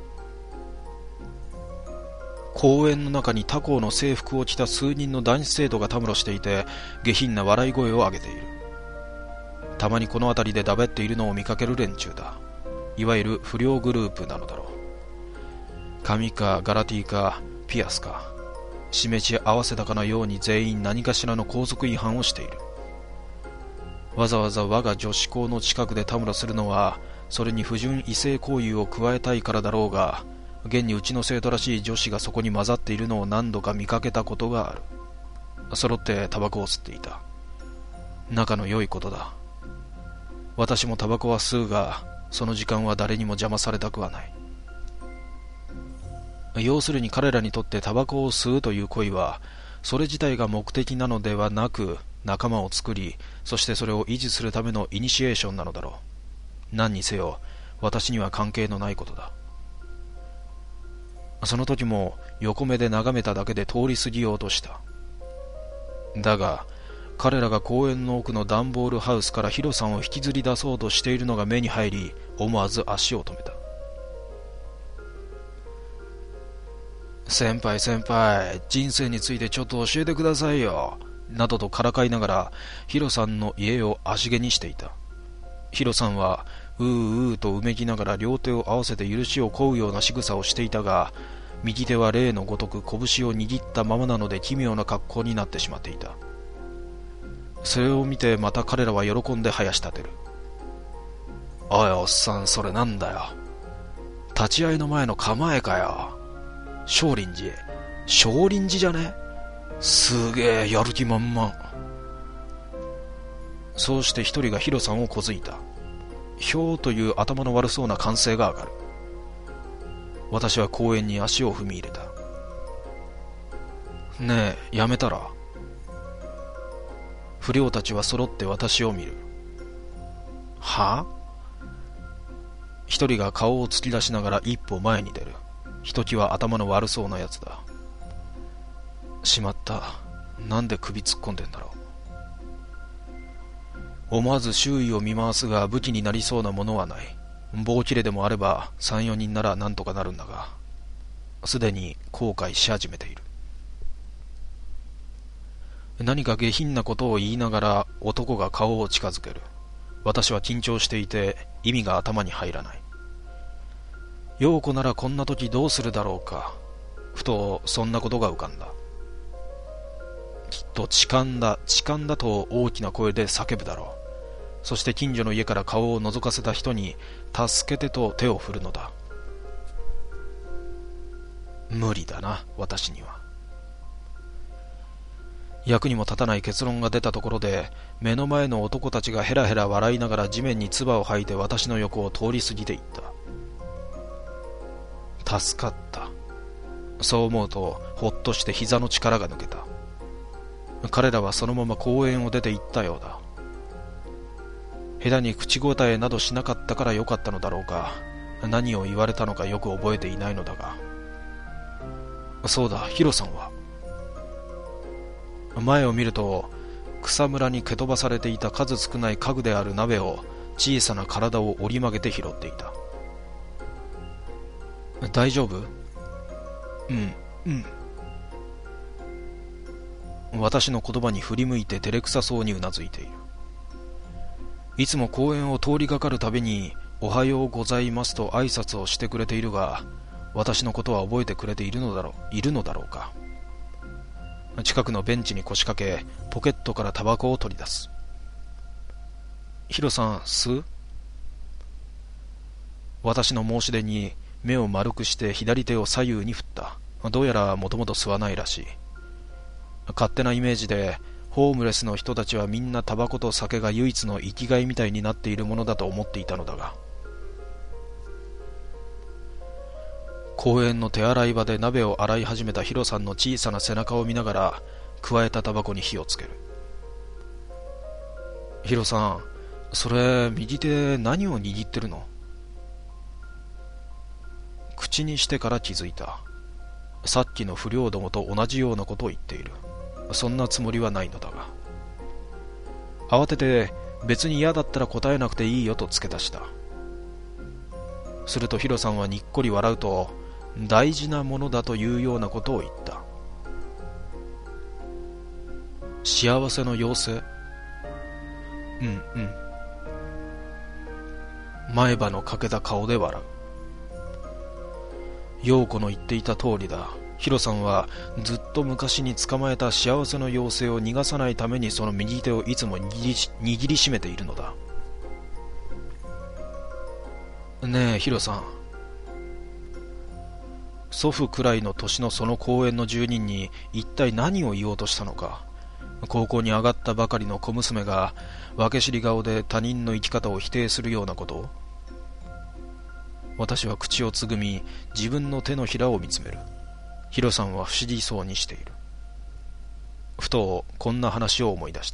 公園の中に他校の制服を着た数人の男子生徒がたむろしていて、下品な笑い声を上げている。たまにこの辺りでだべっているのを見かける連中だ。いわゆる不良グループなのだろう。髪かガラティかピアスか、示し合わせたかのように全員何かしらの校則違反をしている。わざわざ我が女子校の近くでたむろするのは、それに不純異性行為を加えたいからだろうが、現にうちの生徒らしい女子がそこに混ざっているのを何度か見かけたことがある。揃ってタバコを吸っていた。仲の良いことだ。私もタバコは吸うが、その時間は誰にも邪魔されたくはない。要するに彼らにとってタバコを吸うという行為は、それ自体が目的なのではなく、仲間を作り、そしてそれを維持するためのイニシエーションなのだろう。何にせよ私には関係のないことだ。その時も横目で眺めただけで通り過ぎようとした。だが彼らが公園の奥の段ボールハウスからヒロさんを引きずり出そうとしているのが目に入り、思わず足を止めた。先輩先輩、人生についてちょっと教えてくださいよ、などとからかいながらヒロさんの家を足毛にしていた。ヒロさんはうーうーとうめきながら両手を合わせて許しを請うような仕草をしていたが、右手は例のごとく拳を握ったままなので奇妙な格好になってしまっていた。それを見てまた彼らは喜んで囃し立てる。おいおっさん、それなんだよ、立ち会いの前の構えかよ。少林寺少林寺じゃね、すげえやる気満々。そうして一人がヒロさんをこづいた。ひょーという頭の悪そうな歓声が上がる。私は公園に足を踏み入れた。ねえ、やめたら。不良たちは揃って私を見る。は？一人が顔を突き出しながら一歩前に出る。ひときわ頭の悪そうなやつだ。しまった。なんで首突っ込んでんだろう。思わず周囲を見回すが武器になりそうなものはない。棒切れでもあればさん、よにんならなんとかなるんだが、すでに後悔し始めている。 何か下品なことを言いながら男が顔を近づける。私は緊張していて意味が頭に入らない。陽子ならこんな時どうするだろうか。ふとそんなことが浮かんだ。きっと痴漢だ、痴漢だと大きな声で叫ぶだろう。そして近所の家から顔を覗かせた人に助けてと手を振るのだ。無理だな、私には。役にも立たない結論が出たところで、目の前の男たちがヘラヘラ笑いながら地面に唾を吐いて私の横を通り過ぎていった。助かった。そう思うとほっとして膝の力が抜けた。彼らはそのまま公園を出て行ったようだ。下手に口答えなどしなかったからよかったのだろうか。何を言われたのかよく覚えていないのだが。そうだ、ヒロさんは。前を見ると草むらに蹴飛ばされていた数少ない家具である鍋を小さな体を折り曲げて拾っていた。大丈夫？うんうん私の言葉に振り向いて照れくさそうにうなずいている。いつも公園を通りがかるたびにおはようございますと挨拶をしてくれているが、私のことは覚えてくれているのだろう、いるのだろうか。近くのベンチに腰掛け、ポケットからタバコを取り出す。ヒロさん、吸う？私の申し出に目を丸くして左手を左右に振った。どうやらもともと吸わないらしい。勝手なイメージで、ホームレスの人たちはみんなタバコと酒が唯一の生きがいみたいになっているものだと思っていたのだが。公園の手洗い場で鍋を洗い始めたヒロさんの小さな背中を見ながら、加えたタバコに火をつける。ヒロさん、それ右手何を握ってるの？口にしてから気づいた。さっきの不良どもと同じようなことを言っている。そんなつもりはないのだが。慌てて、別に嫌だったら答えなくていいよと付け足した。するとヒロさんはにっこり笑うと、大事なものだというようなことを言った。幸せの妖精？うんうん。前歯のかけた顔で笑う。陽子の言っていた通りだ。ヒロさんはずっと昔に捕まえた幸せの妖精を逃がさないためにその右手をいつも握り、握りしめているのだ。ねえヒロさん、祖父くらいの年のその公園の住人に一体何を言おうとしたのか。高校に上がったばかりの小娘が分け知り顔で他人の生き方を否定するようなことを。私は口をつぐみ、自分の手のひらを見つめる。ヒロさんは不思議そうにしている。ふとこんな話を思い出した。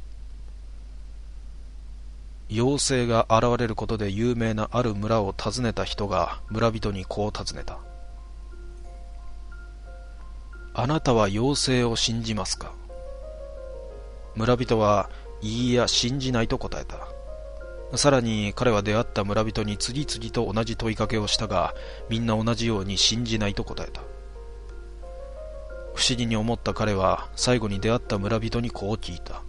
妖精が現れることで有名なある村を訪ねた人が村人にこう尋ねた。あなたは妖精を信じますか？村人は、いいや信じないと答えた。さらに彼は出会った村人に次々と同じ問いかけをしたが、みんな同じように信じないと答えた。不思議に思った彼は最後に出会った村人にこう聞いた。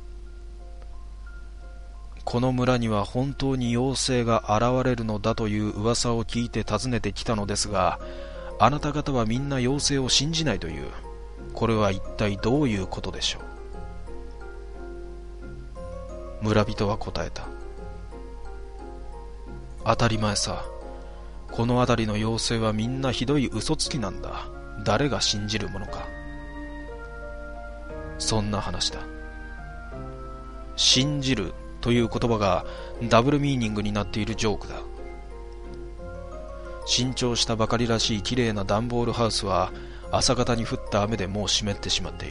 この村には本当に妖精が現れるのだという噂を聞いて訪ねてきたのですが、あなた方はみんな妖精を信じないという。これは一体どういうことでしょう。村人は答えた。当たり前さ。この辺りの妖精はみんなひどい嘘つきなんだ。誰が信じるものか。そんな話だ。信じるという言葉がダブルミーニングになっているジョークだ。新調したばかりらしい綺麗な段ボールハウスは朝方に降った雨でもう湿ってしまっている。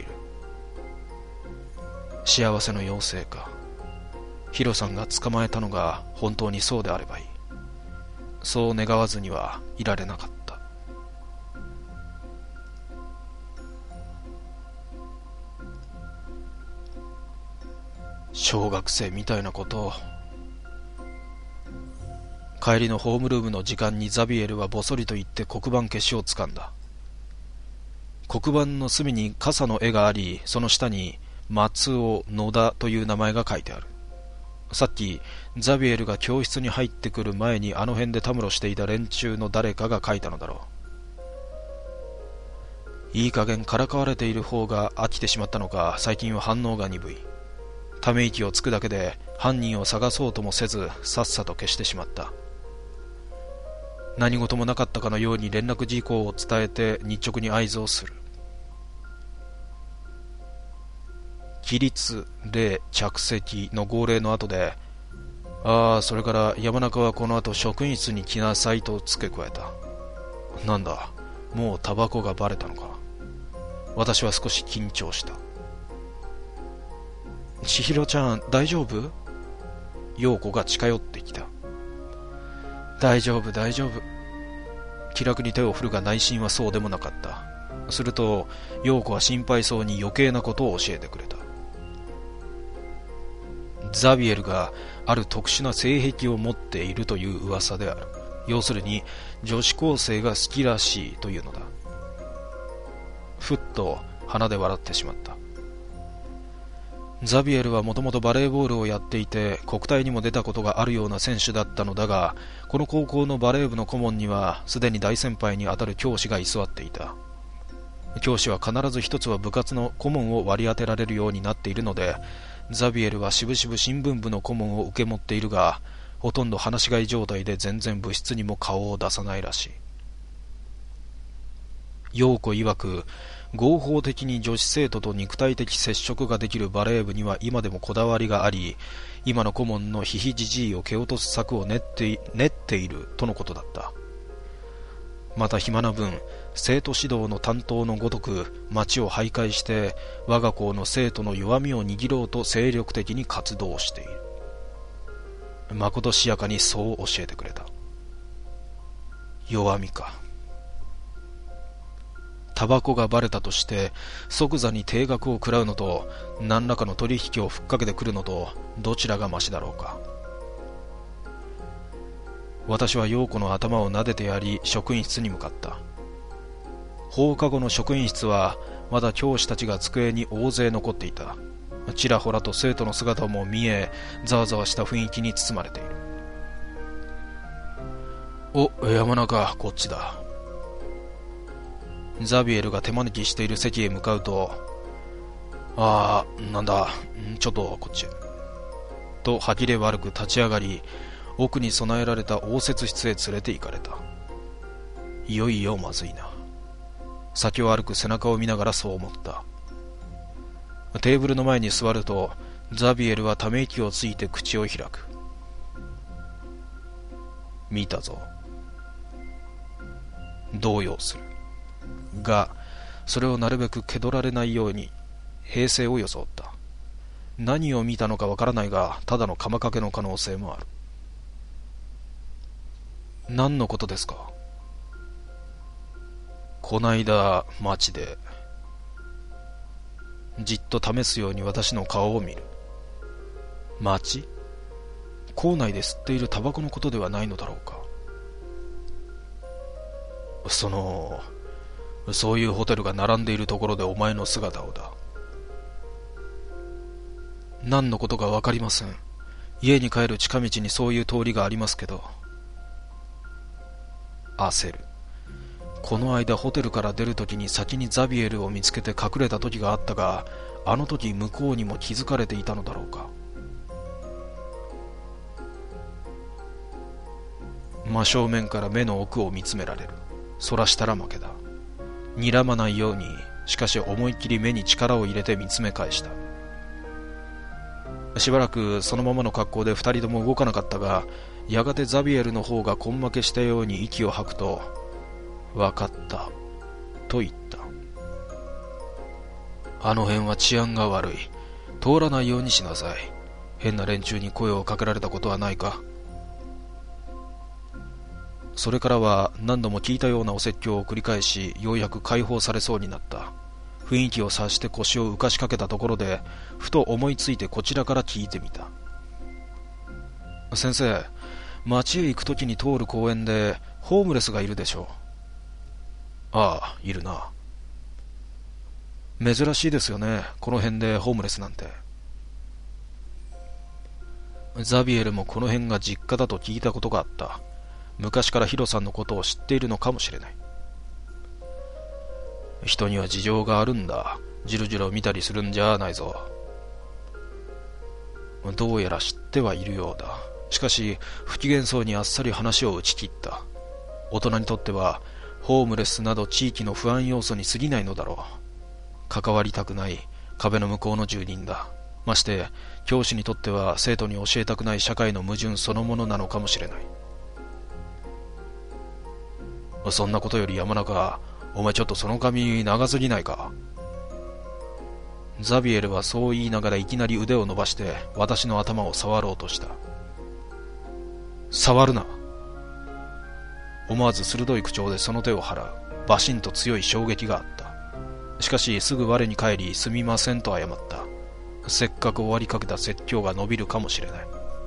幸せの妖精か。ヒロさんが捕まえたのが本当にそうであればいい。そう願わずにはいられなかった。小学生みたいなことを。帰りのホームルームの時間にザビエルはぼそりと言って黒板消しをつかんだ。黒板の隅に傘の絵があり、その下に松尾、野田という名前が書いてある。さっきザビエルが教室に入ってくる前にあの辺でたむろしていた連中の誰かが書いたのだろう。いい加減からかわれている方が飽きてしまったのか、最近は反応が鈍い。ため息をつくだけで犯人を探そうともせず、さっさと消してしまった。何事もなかったかのように連絡事項を伝えて日直に合図をする。起立、礼、着席の号令の後で、ああ、それから山中はこの後職員室に来なさいと付け加えた。なんだ、もうタバコがバレたのか。私は少し緊張した。千尋ちゃん、大丈夫？陽子が近寄ってきた。大丈夫、大丈夫。気楽に手を振るが内心はそうでもなかった。すると、陽子は心配そうに余計なことを教えてくれた。ザビエルがある特殊な性癖を持っているという噂である。要するに女子高生が好きらしいというのだ。ふっと鼻で笑ってしまった。ザビエルはもともとバレーボールをやっていて国体にも出たことがあるような選手だったのだが、この高校のバレー部の顧問にはすでに大先輩にあたる教師が居座っていた。教師は必ず一つは部活の顧問を割り当てられるようになっているので、ザビエルはしぶしぶ新聞部の顧問を受け持っているが、ほとんど放し飼い状態で全然部室にも顔を出さないらしい。陽子曰く、合法的に女子生徒と肉体的接触ができるバレー部には今でもこだわりがあり、今の顧問のヒヒジジイを蹴落とす策を練って練っているとのことだった。また暇な分、生徒指導の担当のごとく町を徘徊して我が校の生徒の弱みを握ろうと精力的に活動している。まことしやかにそう教えてくれた。弱みか。タバコがバレたとして即座に定額を食らうのと何らかの取引をふっかけてくるのとどちらがマシだろうか。私は陽子の頭を撫でてやり職員室に向かった。放課後の職員室はまだ教師たちが机に大勢残っていた。ちらほらと生徒の姿も見え、ざわざわした雰囲気に包まれている。お、山中、こっちだ。ザビエルが手招きしている席へ向かうと、ああ、なんだ、ちょっとこっちへ。と歯切れ悪く立ち上がり、奥に備えられた応接室へ連れて行かれた。いよいよまずいな。先を歩く背中を見ながらそう思った。テーブルの前に座ると、ザビエルはため息をついて口を開く。見たぞ。動揺する。が、それをなるべく気取られないように平静を装った。何を見たのかわからないが、ただの釜かけの可能性もある。何のことですか？こないだ街で。じっと試すように私の顔を見る。街？校内で吸っているタバコのことではないのだろうか。そのそういうホテルが並んでいるところでお前の姿をだ。何のことかわかりません。家に帰る近道にそういう通りがありますけど。焦る。この間ホテルから出るときに先にザビエルを見つけて隠れた時があったが、あの時向こうにも気づかれていたのだろうか。真正面から目の奥を見つめられる。そらしたら負けだ。睨まないように、しかし思いっきり目に力を入れて見つめ返した。しばらくそのままの格好で二人とも動かなかったが、やがてザビエルの方が根負けしたように息を吐くと、わかったと言った。あの辺は治安が悪い。通らないようにしなさい。変な連中に声をかけられたことはないか。それからは何度も聞いたようなお説教を繰り返し、ようやく解放されそうになった。雰囲気を察して腰を浮かしかけたところで、ふと思いついてこちらから聞いてみた。先生、町へ行くときに通る公園でホームレスがいるでしょう。ああ、いるな。 珍しいですよね、この辺でホームレスなんて。ザビエルもこの辺が実家だと聞いたことがあった。昔からヒロさんのことを知っているのかもしれない。人には事情があるんだ。じろじろ見たりするんじゃないぞ。どうやら知ってはいるようだ。しかし不機嫌そうにあっさり話を打ち切った。大人にとってはホームレスなど地域の不安要素に過ぎないのだろう。関わりたくない壁の向こうの住人だ。まして教師にとっては生徒に教えたくない社会の矛盾そのものなのかもしれない。そんなことより山中、お前ちょっとその髪長すぎないか。ザビエルはそう言いながらいきなり腕を伸ばして私の頭を触ろうとした。触るな。思わず鋭い口調でその手を払う。バシンと強い衝撃があった。しかしすぐ我に返り、すみませんと謝った。せっかく終わりかけた説教が伸びるかもしれない。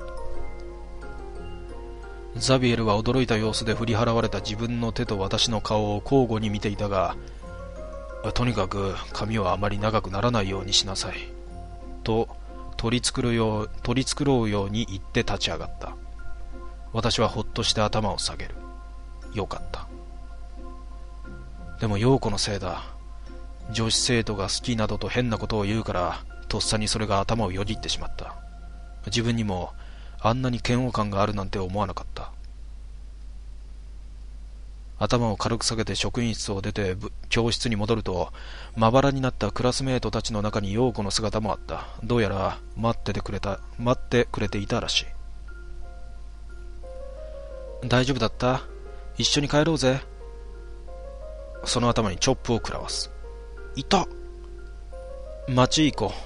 ザビエルは驚いた様子で振り払われた自分の手と私の顔を交互に見ていたが、とにかく髪はあまり長くならないようにしなさいと取り繕うよう、取り繕うように言って立ち上がった。私はほっとして頭を下げる。よかった。でも陽子のせいだ。女子生徒が好きなどと変なことを言うから、とっさにそれが頭をよぎってしまった。自分にもあんなに嫌悪感があるなんて思わなかった。頭を軽く下げて職員室を出て教室に戻ると、まばらになったクラスメートたちの中に陽子の姿もあった。どうやら待っててくれた待ってくれていたらしい。大丈夫だった？一緒に帰ろうぜ。その頭にチョップを食らわす。いた。町行こ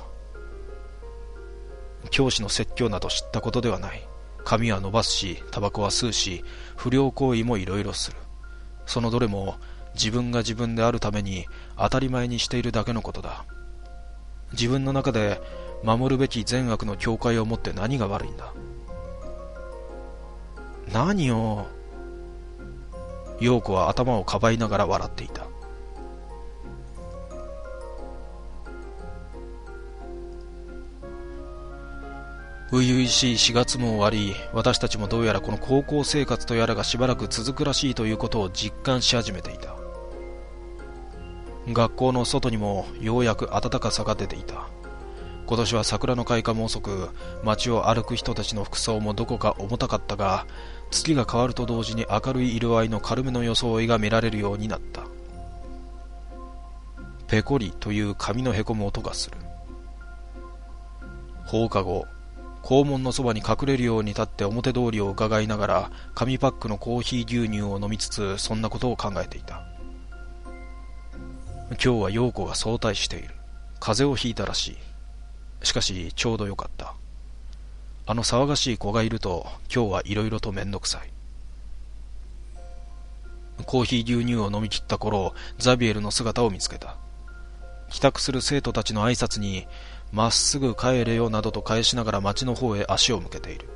う。教師の説教など知ったことではない。髪は伸ばすし、タバコは吸うし、不良行為もいろいろする。そのどれも自分が自分であるために当たり前にしているだけのことだ。自分の中で守るべき善悪の境界を持って何が悪いんだ。何よ。陽子は頭をかばいながら笑っていた。初々しいしがつも終わり、私たちもどうやらこの高校生活とやらがしばらく続くらしいということを実感し始めていた。学校の外にもようやく暖かさが出ていた。今年は桜の開花も遅く、街を歩く人たちの服装もどこか重たかったが、月が変わると同時に明るい色合いの軽めの装いが見られるようになった。ペコリという髪のへこむ音がする。放課後、校門のそばに隠れるように立って表通りを伺いながら紙パックのコーヒー牛乳を飲みつつ、そんなことを考えていた。今日は陽子が早退している。風邪をひいたらしい。しかしちょうどよかった。あの騒がしい子がいると今日はいろいろとめんどくさい。コーヒー牛乳を飲み切った頃、ザビエルの姿を見つけた。帰宅する生徒たちの挨拶に、まっすぐ帰れよなどと返しながら町の方へ足を向けている。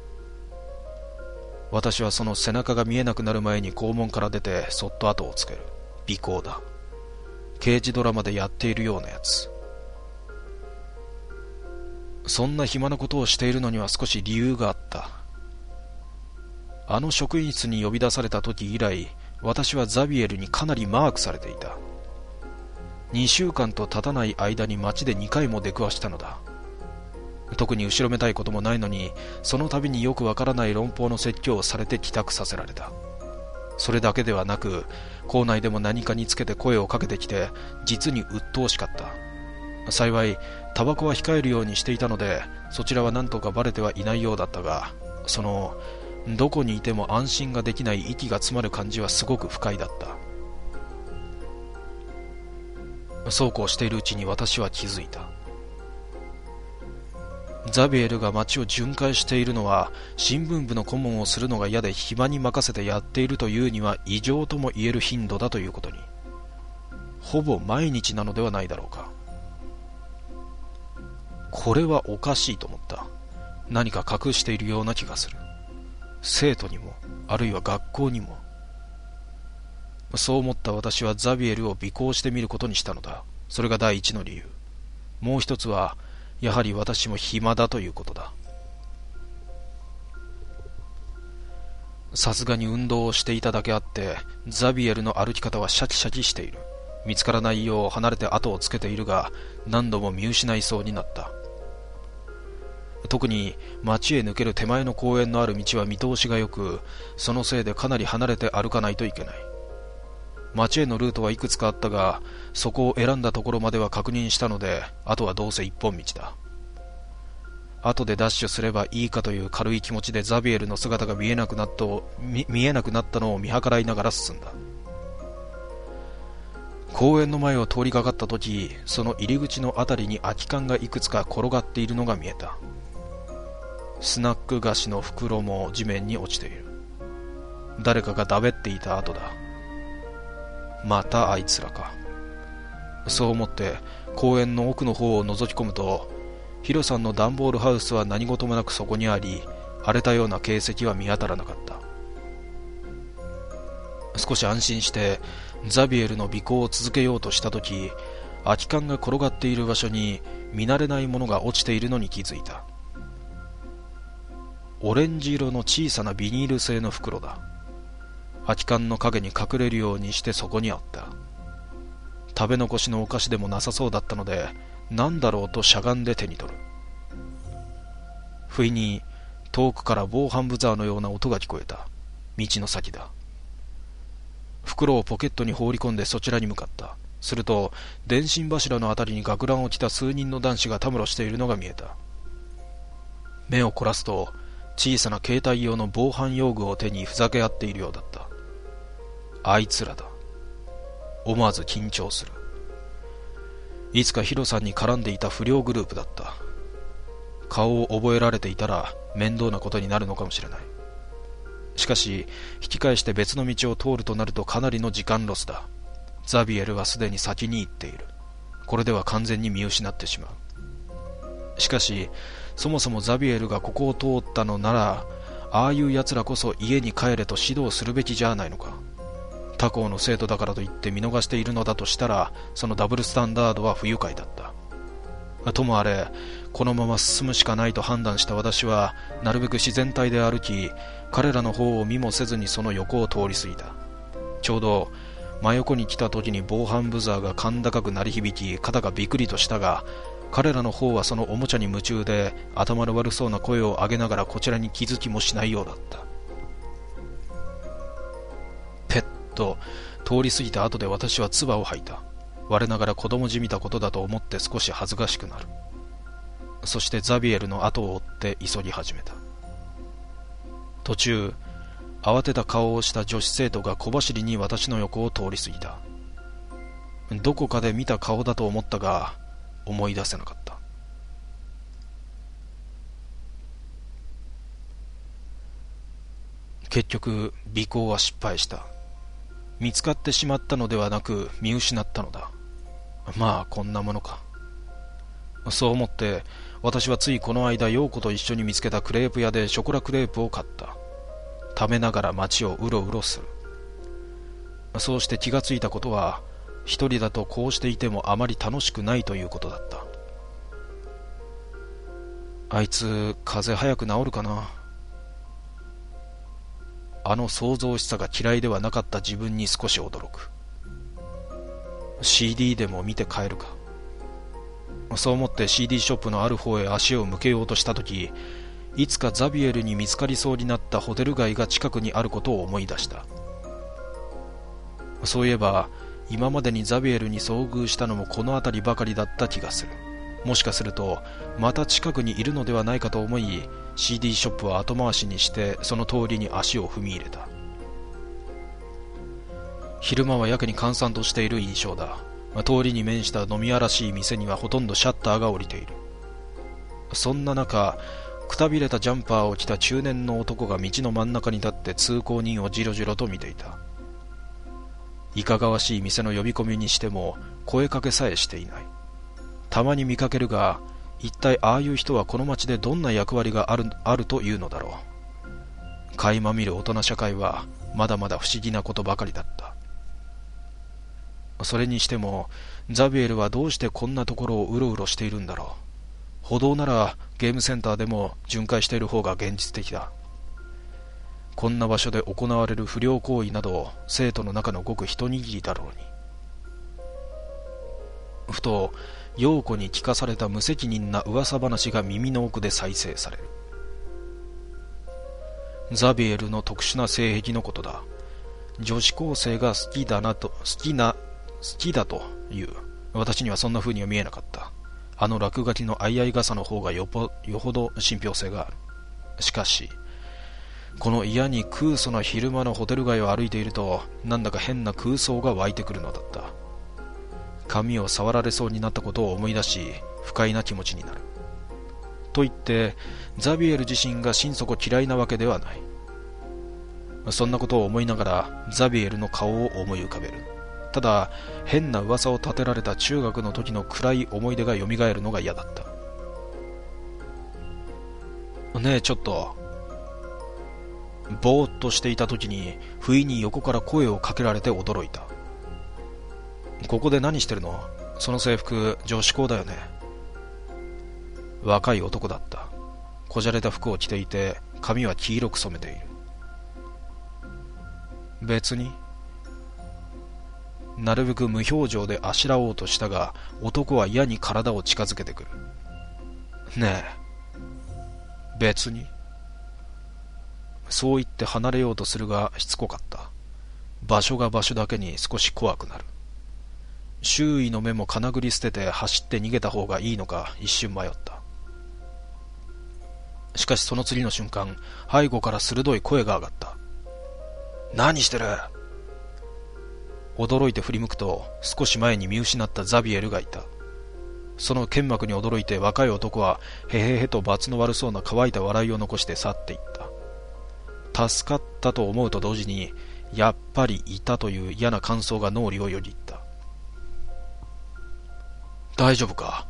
私はその背中が見えなくなる前に校門から出てそっと後をつける。尾行だ。刑事ドラマでやっているようなやつ。そんな暇なことをしているのには少し理由があった。あの職員室に呼び出された時以来、私はザビエルにかなりマークされていた。にしゅうかんと経たない間に街でにかいも出くわしたのだ。特に後ろめたいこともないのに、その度によくわからない論法の説教をされて帰宅させられた。それだけではなく、校内でも何かにつけて声をかけてきて、実に鬱陶しかった。幸いタバコは控えるようにしていたので、そちらは何とかバレてはいないようだったが、そのどこにいても安心ができない息が詰まる感じはすごく不快だった。そうこうしているうちに私は気づいた。ザビエルが街を巡回しているのは、新聞部の顧問をするのが嫌で暇に任せてやっているというには異常とも言える頻度だということに。ほぼ毎日なのではないだろうか。これはおかしいと思った。何か隠しているような気がする。生徒にも、あるいは学校にも。そう思った私はザビエルを尾行してみることにしたのだ。 それが第一の理由。もう一つはやはり私も暇だということだ。さすがに運動をしていただけあってザビエルの歩き方はシャキシャキしている。見つからないよう離れて後をつけているが、何度も見失いそうになった。特に町へ抜ける手前の公園のある道は見通しが良く、そのせいでかなり離れて歩かないといけない。町へのルートはいくつかあったが、そこを選んだところまでは確認したので、あとはどうせ一本道だ。後でダッシュすればいいかという軽い気持ちでザビエルの姿が見えなくなった見、見えなくなったのを見計らいながら進んだ。公園の前を通りかかった時、その入り口のあたりに空き缶がいくつか転がっているのが見えた。スナック菓子の袋も地面に落ちている。誰かがだべっていた跡だ。またあいつらか。そう思って公園の奥の方を覗き込むと、ヒロさんの段ボールハウスは何事もなくそこにあり、荒れたような形跡は見当たらなかった。少し安心してザビエルの尾行を続けようとしたとき、空き缶が転がっている場所に見慣れないものが落ちているのに気づいた。オレンジ色の小さなビニール製の袋だ。空き缶の影に隠れるようにしてそこにあった。食べ残しのお菓子でもなさそうだったので、何だろうとしゃがんで手に取る。不意に遠くから防犯ブザーのような音が聞こえた。道の先だ。袋をポケットに放り込んでそちらに向かった。すると電信柱のあたりに学ランを着た数人の男子がたむろしているのが見えた。目を凝らすと小さな携帯用の防犯用具を手にふざけ合っているようだった。あいつらだ。思わず緊張する。いつかヒロさんに絡んでいた不良グループだった。顔を覚えられていたら面倒なことになるのかもしれない。しかし引き返して別の道を通るとなるとかなりの時間ロスだ。ザビエルはすでに先に行っている。これでは完全に見失ってしまう。しかしそもそもザビエルがここを通ったのなら、ああいう奴らこそ家に帰れと指導するべきじゃないのか。他校の生徒だからといって見逃しているのだとしたら、そのダブルスタンダードは不愉快だった。ともあれ、このまま進むしかないと判断した私は、なるべく自然体で歩き、彼らの方を見もせずにその横を通り過ぎた。ちょうど真横に来た時に防犯ブザーが甲高く鳴り響き、肩がビクリとしたが、彼らの方はそのおもちゃに夢中で頭の悪そうな声を上げながらこちらに気づきもしないようだった。ペッと通り過ぎた後で私は唾を吐いた。我ながら子供じみたことだと思って少し恥ずかしくなる。そしてザビエルの後を追って急ぎ始めた。途中慌てた顔をした女子生徒が小走りに私の横を通り過ぎた。どこかで見た顔だと思ったが思い出せなかった。結局尾行は失敗した。見つかってしまったのではなく見失ったのだ。まあこんなものか。そう思って私はついこの間陽子と一緒に見つけたクレープ屋でショコラクレープを買った。食べながら街をうろうろする。そうして気がついたことは、一人だとこうしていてもあまり楽しくないということだった。あいつ風邪早く治るかな。あの創造しさが嫌いではなかった自分に少し驚く。シーディー でも見て帰るか。そう思って シーディー ショップのある方へ足を向けようとしたとき、いつかザビエルに見つかりそうになったホテル街が近くにあることを思い出した。そういえば今までにザビエルに遭遇したのもこの辺りばかりだった気がする。もしかするとまた近くにいるのではないかと思い、 シーディー ショップは後回しにしてその通りに足を踏み入れた。昼間はやけに閑散としている印象だ。通りに面した飲み屋らしい店にはほとんどシャッターが降りている。そんな中、くたびれたジャンパーを着た中年の男が道の真ん中に立って通行人をじろじろと見ていた。いかがわしい店の呼び込みにしても声かけさえしていない。たまに見かけるが、一体ああいう人はこの町でどんな役割がある、あるというのだろう。垣間見る大人社会はまだまだ不思議なことばかりだった。 それにしてもザビエルはどうしてこんなところをうろうろしているんだろう。歩道ならゲームセンターでも巡回している方が現実的だ。こんな場所で行われる不良行為など生徒の中のごく一握りだろうに。ふと陽子に聞かされた無責任な噂話が耳の奥で再生される。ザビエルの特殊な性癖のことだ。女子高生が好きだなと好きな好きだという。私にはそんな風には見えなかった。あの落書きの相合い傘の方がよぽよほど信憑性がある。しかしこの嫌に空疎な昼間のホテル街を歩いていると、なんだか変な空想が湧いてくるのだった。髪を触られそうになったことを思い出し、不快な気持ちになる。と言ってザビエル自身が心底嫌いなわけではない。そんなことを思いながらザビエルの顔を思い浮かべる。ただ変な噂を立てられた中学の時の暗い思い出がよみがえるのが嫌だった。ねえちょっと。ぼーっとしていた時に不意に横から声をかけられて驚いた。ここで何してるの？その制服女子校だよね。若い男だった。こじゃれた服を着ていて髪は黄色く染めている。別に。なるべく無表情であしらおうとしたが、男は嫌に体を近づけてくる。ねえ別に。そう言って離れようとするがしつこかった。場所が場所だけに少し怖くなる。周囲の目もかなぐり捨てて走って逃げた方がいいのか一瞬迷った。しかしその次の瞬間、背後から鋭い声が上がった。何してる？驚いて振り向くと、少し前に見失ったザビエルがいた。その剣幕に驚いて若い男はへへへと罰の悪そうな乾いた笑いを残して去っていった。助かったと思うと同時に、やっぱりいたという嫌な感想が脳裏をよぎった。大丈夫か？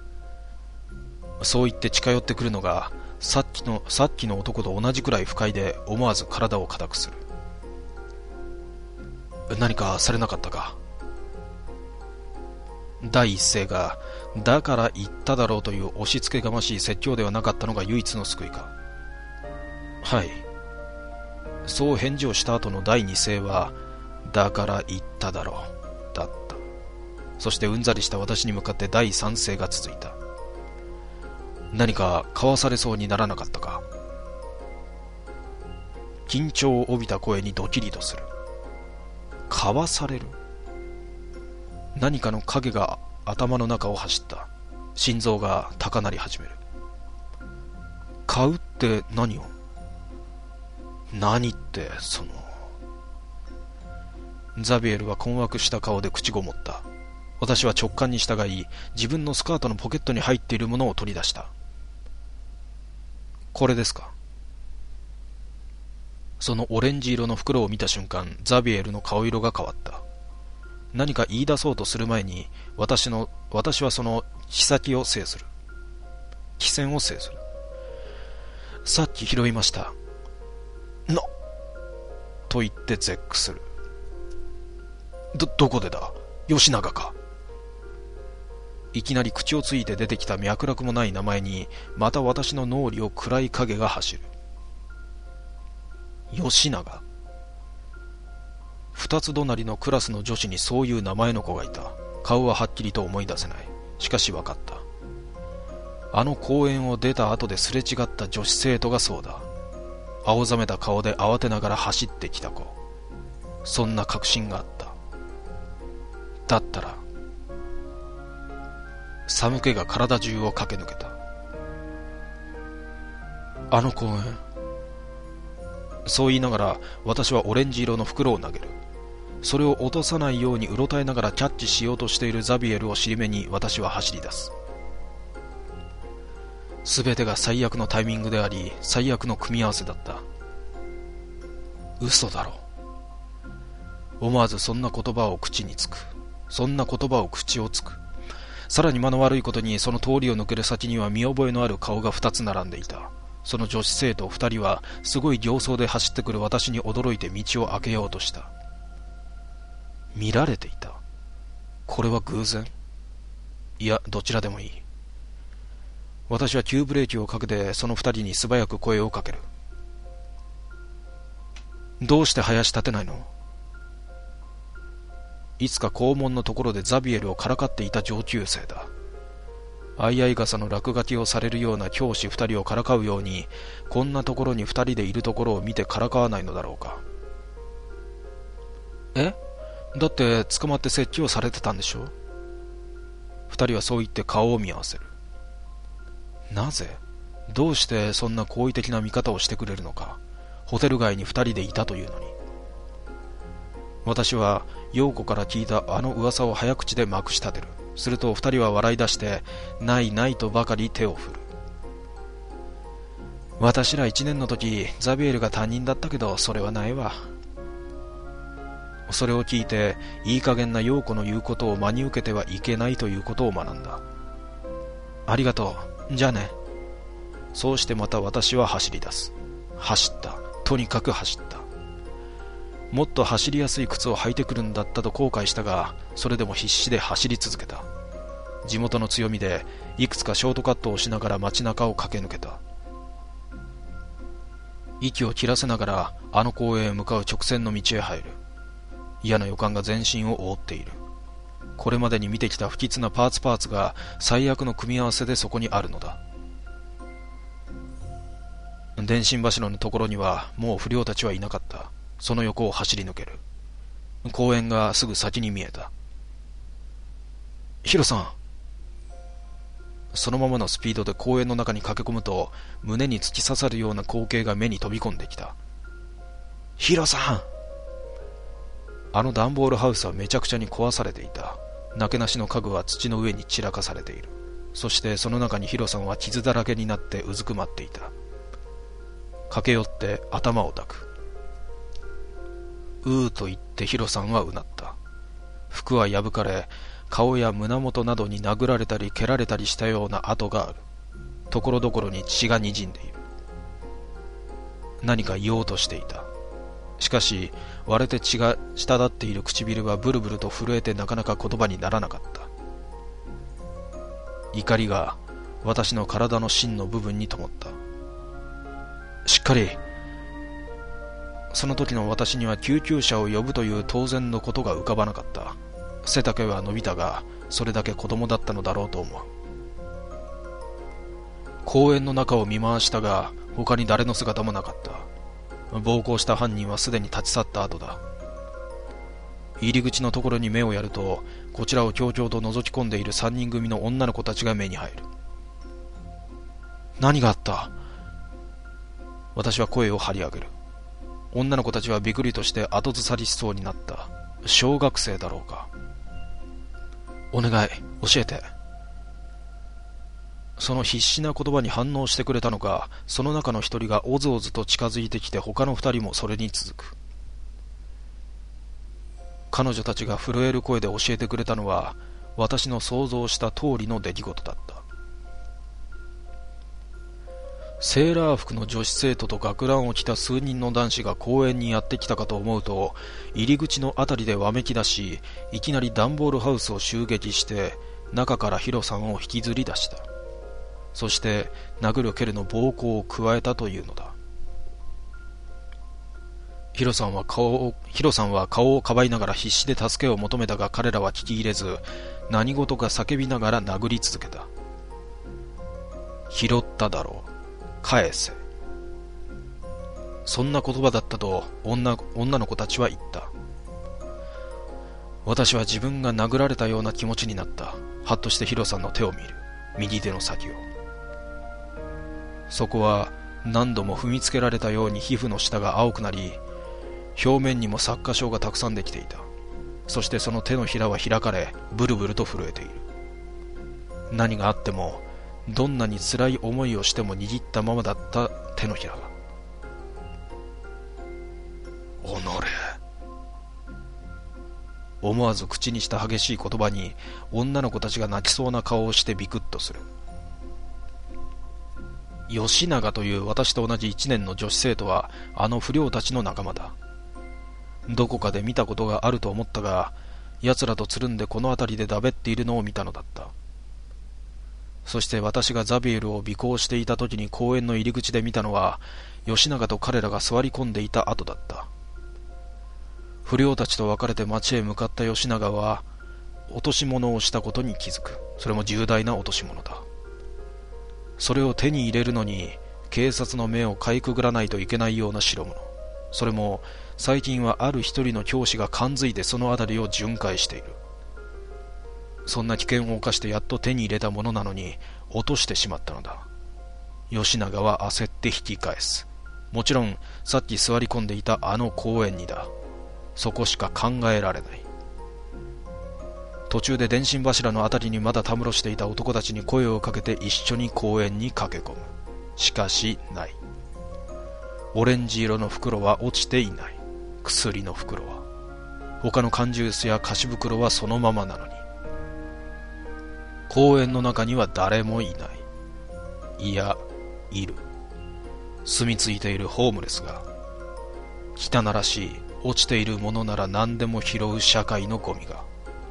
そう言って近寄ってくるのがさっきのさっきの男と同じくらい不快で、思わず体を硬くする。何かされなかったか？第一声がだから言っただろうという押し付けがましい説教ではなかったのが唯一の救いか。はい。そう返事をした後の第二声はだから言っただろうだった。そしてうんざりした私に向かって第三声が続いた。何か交わされそうにならなかったか？緊張を帯びた声にドキリとする。交わされる？何かの影が頭の中を走った。心臓が高鳴り始める。買うって何を？何ってその。ザビエルは困惑した顔で口ごもった。私は直感に従い、自分のスカートのポケットに入っているものを取り出した。これですか？そのオレンジ色の袋を見た瞬間、ザビエルの顔色が変わった。何か言い出そうとする前に、私の私はその秘先を制する。機先を制する。さっき拾いました。なと言って絶句する。どどこでだ？吉永か？いきなり口をついて出てきた脈絡もない名前に、また私の脳裏を暗い影が走る。吉永。二つ隣のクラスの女子にそういう名前の子がいた。顔ははっきりと思い出せない。しかし分かった。あの公園を出た後ですれ違った女子生徒がそうだ。青ざめた顔で慌てながら走ってきた子。そんな確信があった。だったら寒気が体中を駆け抜けた。あの公園。そう言いながら私はオレンジ色の袋を投げる。それを落とさないようにうろたえながらキャッチしようとしているザビエルを尻目に私は走り出す。すべてが最悪のタイミングであり、最悪の組み合わせだった。嘘だろ。思わずそんな言葉を口につく。そんな言葉を口をつく。さらに間の悪いことに、その通りを抜ける先には見覚えのある顔が二つ並んでいた。その女子生徒二人はすごい形相で走ってくる私に驚いて道を開けようとした。見られていた。 これは偶然？いや、どちらでもいい。私は急ブレーキをかけてその二人に素早く声をかける。どうして林立てないの？いつか校門のところでザビエルをからかっていた上級生だ。相合い傘の落書きをされるような教師二人をからかうように、こんなところに二人でいるところを見てからかわないのだろうか。え？だって捕まって説教されてたんでしょ？二人はそう言って顔を見合わせる。なぜ？どうしてそんな好意的な見方をしてくれるのか。ホテル街に二人でいたというのに。私は陽子から聞いたあの噂を早口でまくし立てる。すると二人は笑い出して、ないないとばかり手を振る。私ら一年の時、ザビエルが担任だったけど、それはないわ。それを聞いて、いい加減な陽子の言うことを真に受けてはいけないということを学んだ。ありがとう。じゃあね。そうしてまた私は走り出す。走った。とにかく走った。もっと走りやすい靴を履いてくるんだったと後悔したが、それでも必死で走り続けた。地元の強みでいくつかショートカットをしながら街中を駆け抜けた。息を切らせながらあの公園へ向かう直線の道へ入る。嫌な予感が全身を覆っている。これまでに見てきた不吉なパーツパーツが最悪の組み合わせでそこにあるのだ。電信柱のところにはもう不良たちはいなかった。その横を走り抜ける。公園がすぐ先に見えた。ヒロさん。そのままのスピードで公園の中に駆け込むと、胸に突き刺さるような光景が目に飛び込んできた。ヒロさん。あの段ボールハウスはめちゃくちゃに壊されていた。なけなしの家具は土の上に散らかされている。そしてその中にヒロさんは傷だらけになってうずくまっていた。駆け寄って頭を抱く。うーと言ってヒロさんはうなった。服は破かれ、顔や胸元などに殴られたり蹴られたりしたような跡がある。ところどころに血がにじんでいる。何か言おうとしていた。しかし割れて血が滴っている唇はブルブルと震えてなかなか言葉にならなかった。怒りが私の体の芯の部分に灯った。しっかり。その時の私には救急車を呼ぶという当然のことが浮かばなかった。背丈は伸びたが、それだけ子供だったのだろうと思う。公園の中を見回したが、他に誰の姿もなかった。暴行した犯人はすでに立ち去った後だ。入り口のところに目をやると、こちらを強々と覗き込んでいる三人組の女の子たちが目に入る。何があった？私は声を張り上げる。女の子たちはビクリとして後ずさりしそうになった。小学生だろうか。お願い、教えて。その必死な言葉に反応してくれたのか、その中の一人がおずおずと近づいてきて、他の二人もそれに続く。彼女たちが震える声で教えてくれたのは、私の想像した通りの出来事だった。セーラー服の女子生徒と学ランを着た数人の男子が公園にやってきたかと思うと、入り口のあたりでわめき出し、いきなり段ボールハウスを襲撃して、中からヒロさんを引きずり出した。そして殴る蹴るの暴行を加えたというのだ。ヒロさんは顔を、ヒロさんは顔をかばいながら必死で助けを求めたが、彼らは聞き入れず、何事か叫びながら殴り続けた。拾っただろう。返せ。そんな言葉だったと 女, 女の子たちは言った。私は自分が殴られたような気持ちになった。はっとしてヒロさんの手を見る。右手の先を。そこは何度も踏みつけられたように皮膚の下が青くなり、表面にも擦過傷がたくさんできていた。そしてその手のひらは開かれ、ブルブルと震えている。何があってもどんなに辛い思いをしても握ったままだった手のひらが。おのれ。思わず口にした激しい言葉に、女の子たちが泣きそうな顔をしてビクッとする。吉永という私と同じ一年の女子生徒はあの不良たちの仲間だ。どこかで見たことがあると思ったが、 奴らとつるんでこの辺りでだべっているのを見たのだった。そして私がザビエルを尾行していた時に公園の入り口で見たのは、吉永と彼らが座り込んでいた後だった。不良たちと別れて町へ向かった吉永は、落とし物をしたことに気づく。それも重大な落とし物だ。それを手に入れるのに、警察の目をかいくぐらないといけないような代物。それも、最近はある一人の教師が感づいてその辺りを巡回している。そんな危険を冒してやっと手に入れたものなのに落としてしまったのだ。吉永は焦って引き返す。もちろんさっき座り込んでいたあの公園にだ。そこしか考えられない。途中で電信柱のあたりにまだたむろしていた男たちに声をかけて一緒に公園に駆け込む。しかしない。オレンジ色の袋は落ちていない。薬の袋は。他の缶ジュースや菓子袋はそのままなのに。公園の中には誰もいない。いや、いる。住み着いているホームレスが。汚らしい、落ちているものなら何でも拾う社会のゴミが。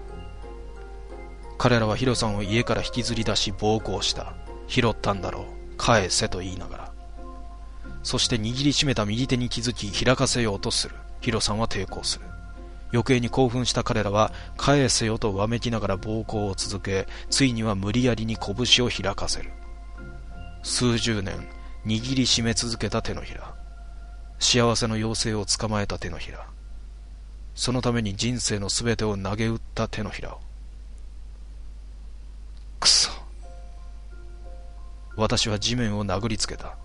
彼らはヒロさんを家から引きずり出し暴行した。拾ったんだろう。返せと言いながら。そして握りしめた右手に気づき開かせようとする。ヒロさんは抵抗する。余計に興奮した彼らは返せよとわめきながら暴行を続け、ついには無理やりに拳を開かせる。数十年握りしめ続けた手のひら。幸せの妖精を捕まえた手のひら。そのために人生のすべてを投げ打った手のひらを。くそ。私は地面を殴りつけた。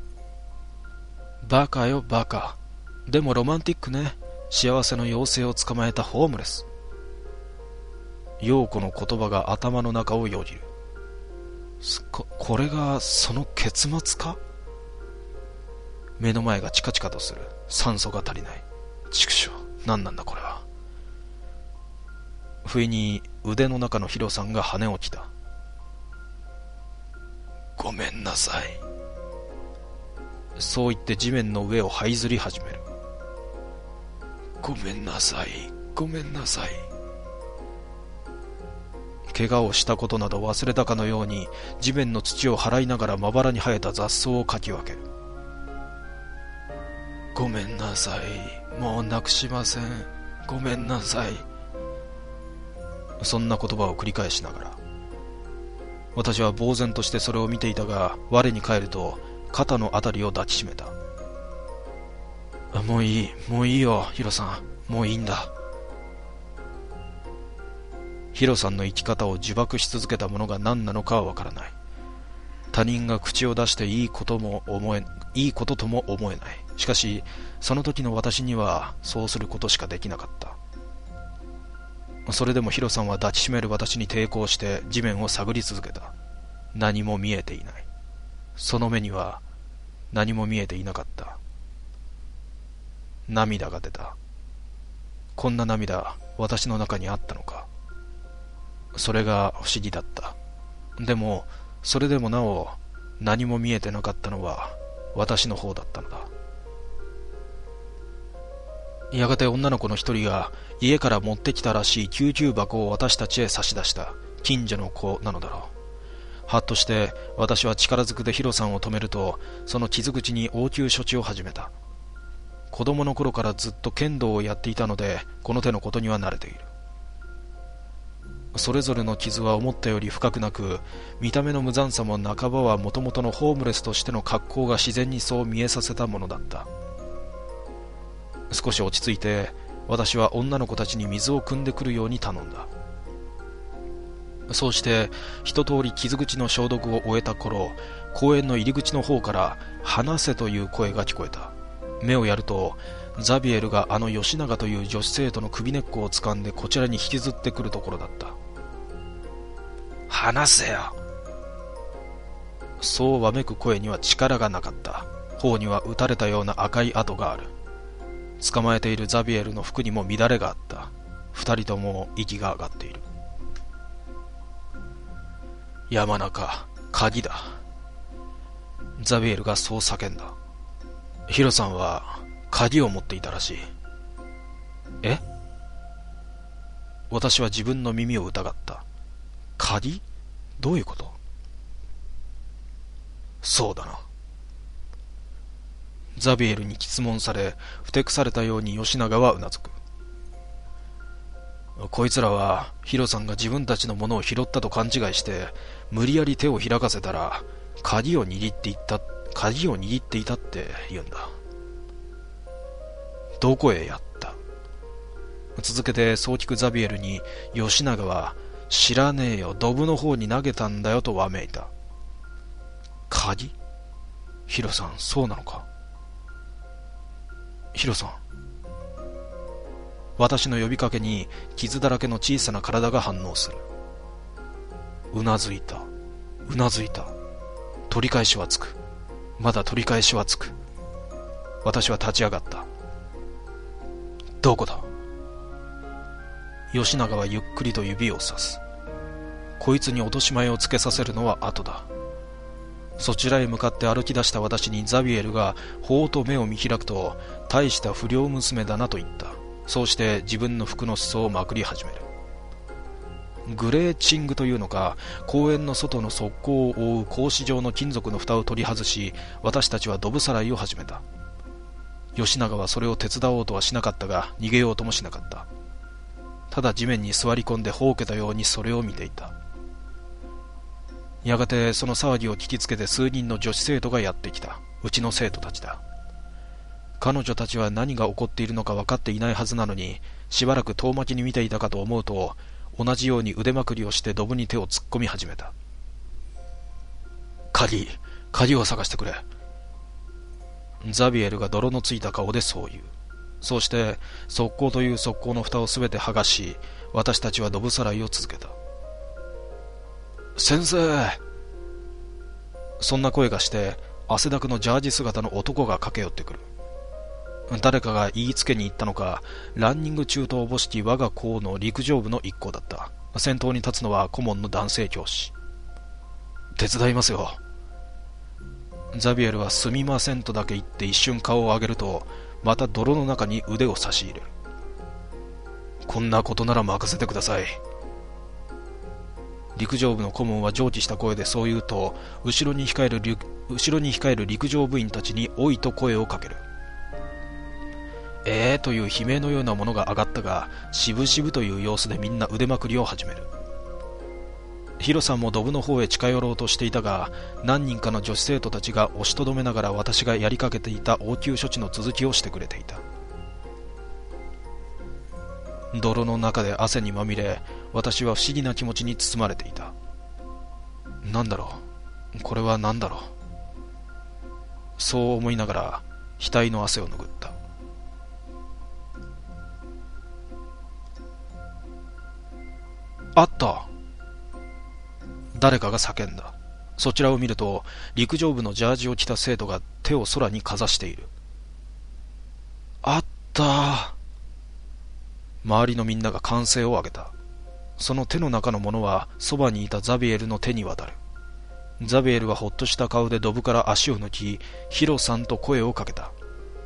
バカよバカ。でもロマンティックね。幸せの妖精を捕まえたホームレス。陽子の言葉が頭の中をよぎる。こ、これがその結末か？目の前がチカチカとする。酸素が足りない。畜生、何なんだこれは。不意に腕の中のヒロさんが跳ね起きた。ごめんなさい。そう言って地面の上を這いずり始める。ごめんなさい、ごめんなさい。怪我をしたことなど忘れたかのように地面の土を払いながらまばらに生えた雑草をかき分ける。ごめんなさい、もうなくしません。ごめんなさい。そんな言葉を繰り返しながら、私は呆然としてそれを見ていたが、我に返ると肩のあたりを抱きしめた。もういい、もういいよ、ヒロさん。もういいんだ。ヒロさんの生き方を呪縛し続けたものが何なのかはわからない。他人が口を出していいことも思え、いいこととも思えない。しかし、その時の私にはそうすることしかできなかった。それでもヒロさんは抱きしめる私に抵抗して地面を探り続けた。何も見えていない。その目には何も見えていなかった。涙が出た。こんな涙、私の中にあったのか。それが不思議だった。でも、それでもなお、何も見えてなかったのは、私の方だったのだ。やがて女の子の一人が、家から持ってきたらしい救急箱を私たちへ差し出した。近所の子なのだろう。はっとして、私は力ずくでヒロさんを止めると、その傷口に応急処置を始めた。子供の頃からずっと剣道をやっていたので、この手のことには慣れている。それぞれの傷は思ったより深くなく、見た目の無残さも半ばはもともとのホームレスとしての格好が自然にそう見えさせたものだった。少し落ち着いて、私は女の子たちに水を汲んでくるように頼んだ。そうして一通り傷口の消毒を終えた頃、公園の入り口の方から話せという声が聞こえた。目をやると、ザビエルがあの吉永という女子生徒の首根っこを掴んでこちらに引きずってくるところだった。話せよ。そうわめく声には力がなかった。頬には撃たれたような赤い跡がある。捕まえているザビエルの服にも乱れがあった。二人とも息が上がっている。山中、鍵だ。ザビエルがそう叫んだ。ヒロさんは鍵を持っていたらしい。え？ 私は自分の耳を疑った。鍵？どういうこと？そうだな。ザビエルに質問され、ふてくされたように吉永はうなずく。こいつらはヒロさんが自分たちのものを拾ったと勘違いして無理やり手を開かせたら鍵を握っていった鍵を握っていたって言うんだ。どこへやった？続けてそう聞くザビエルに吉永は知らねえよ、ドブの方に投げたんだよとわめいた。鍵？ヒロさん、そうなのか？ヒロさん。私の呼びかけに傷だらけの小さな体が反応する。うなずいた。うなずいた。取り返しはつく。まだ取り返しはつく。私は立ち上がった。どこだ？吉永はゆっくりと指をさす。こいつに落とし前をつけさせるのは後だ。そちらへ向かって歩き出した私にザビエルがほうと目を見開くと、大した不良娘だなと言った。そうして自分の服の裾をまくり始める。グレーチングというのか、公園の外の側溝を覆う格子状の金属の蓋を取り外し、私たちはドブさらいを始めた。吉永はそれを手伝おうとはしなかったが、逃げようともしなかった。ただ地面に座り込んでほうけたようにそれを見ていた。やがてその騒ぎを聞きつけて数人の女子生徒がやってきた。うちの生徒たちだ。彼女たちは何が起こっているのか分かっていないはずなのに、しばらく遠巻きに見ていたかと思うと、同じように腕まくりをしてドブに手を突っ込み始めた。鍵、鍵を探してくれ。ザビエルが泥のついた顔でそう言う。そうして側溝という側溝の蓋をすべて剥がし、私たちはドブさらいを続けた。先生。そんな声がして汗だくのジャージ姿の男が駆け寄ってくる。誰かが言いつけに行ったのか、ランニング中とおぼしき我が校の陸上部の一行だった。先頭に立つのは顧問の男性教師。手伝いますよ。ザビエルはすみませんとだけ言って一瞬顔を上げると、また泥の中に腕を差し入れる。こんなことなら任せてください。陸上部の顧問は上気した声でそう言うと、後ろに控える陸、後ろに控える陸上部員たちにおいと声をかける。えーという悲鳴のようなものが上がったが、しぶしぶという様子でみんな腕まくりを始める。ヒロさんもドブの方へ近寄ろうとしていたが、何人かの女子生徒たちが押しとどめながら私がやりかけていた応急処置の続きをしてくれていた。泥の中で汗にまみれ、私は不思議な気持ちに包まれていた。なんだろう、これはなんだろう。そう思いながら額の汗を拭った。あった。誰かが叫んだ。そちらを見ると、陸上部のジャージを着た生徒が手を空にかざしている。あった。周りのみんなが歓声を上げた。その手の中のものはそばにいたザビエルの手に渡る。ザビエルはほっとした顔でドブから足を抜き、ヒロさんと声をかけた。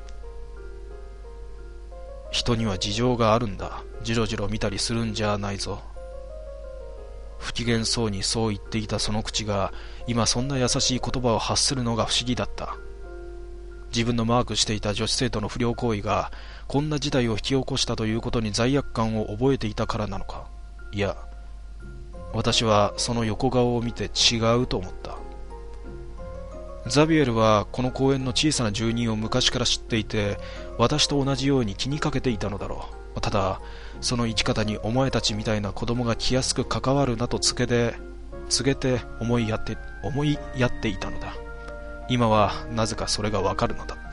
人には事情があるんだ。じろじろ見たりするんじゃないぞ。不機嫌そうにそう言っていたその口が、今そんな優しい言葉を発するのが不思議だった。自分のマークしていた女子生徒の不良行為がこんな事態を引き起こしたということに罪悪感を覚えていたからなのか。いや、私はその横顔を見て違うと思った。ザビエルはこの公園の小さな住人を昔から知っていて、私と同じように気にかけていたのだろう。ただその生き方にお前たちみたいな子供が気安く関わるなと告げて告げて思いやって思いやっていたのだ。今はなぜかそれがわかるのだった。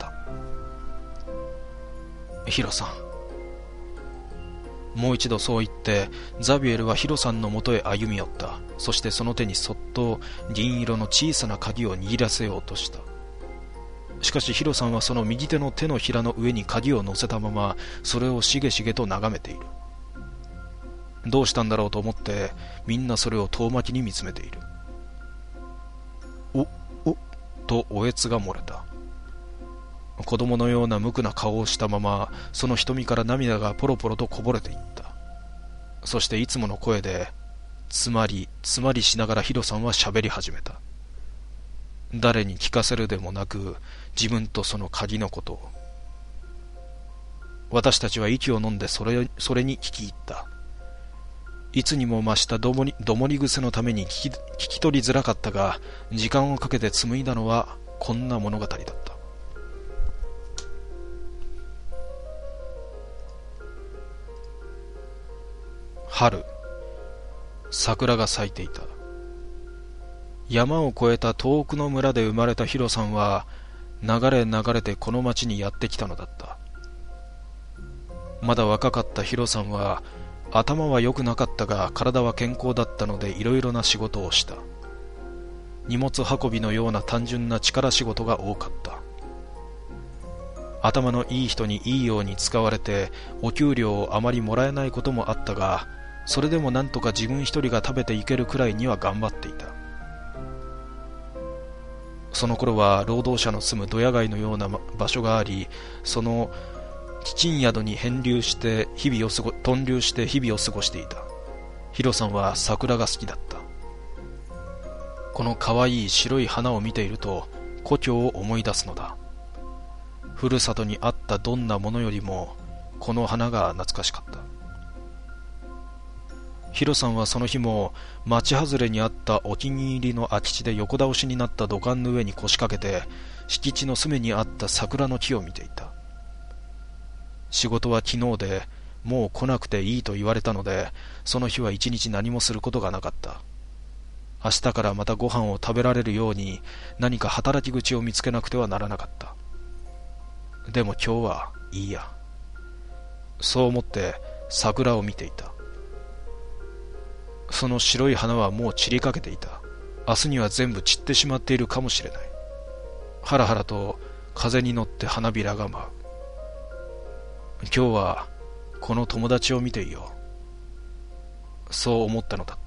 ヒロさん。もう一度そう言ってザビエルはヒロさんのもとへ歩み寄った。そしてその手にそっと銀色の小さな鍵を握らせようとした。しかしヒロさんはその右手の手のひらの上に鍵を乗せたまま、それをしげしげと眺めている。どうしたんだろうと思ってみんなそれを遠巻きに見つめている。おおとおえつが漏れた。子供のような無垢な顔をしたまま、その瞳から涙がポロポロとこぼれていった。 そしていつもの声でつまりつまりしながらヒロさんは喋り始めた。誰に聞かせるでもなく、自分とその鍵のことを。私たちは息を飲んでそれ、それに聞き入った。いつにも増したどもり、どもり癖のために聞き、聞き取りづらかったが、時間をかけて紡いだのはこんな物語だった。春、桜が咲いていた。山を越えた遠くの村で生まれたヒロさんは、流れ流れてこの町にやってきたのだった。まだ若かったヒロさんは、頭は良くなかったが体は健康だったのでいろいろな仕事をした。荷物運びのような単純な力仕事が多かった。頭のいい人にいいように使われてお給料をあまりもらえないこともあったが、それでもなんとか自分一人が食べていけるくらいには頑張っていた。その頃は労働者の住むドヤ街のような場所があり、その飢饉宿に編流して日々を過ご屯留して日々を過ごしていた。ヒロさんは桜が好きだった。この可愛い白い花を見ていると故郷を思い出すのだ。ふるさとにあったどんなものよりもこの花が懐かしかった。ヒロさんはその日も町外れにあったお気に入りの空き地で横倒しになった土管の上に腰掛けて敷地の隅にあった桜の木を見ていた。仕事は昨日でもう来なくていいと言われたので、その日は一日何もすることがなかった。明日からまたご飯を食べられるように何か働き口を見つけなくてはならなかった。でも今日はいいや。そう思って桜を見ていた。その白い花はもう散りかけていた。明日には全部散ってしまっているかもしれない。はらはらと風に乗って花びらが舞う。今日はこの友達を見ていよう。そう思ったのだった。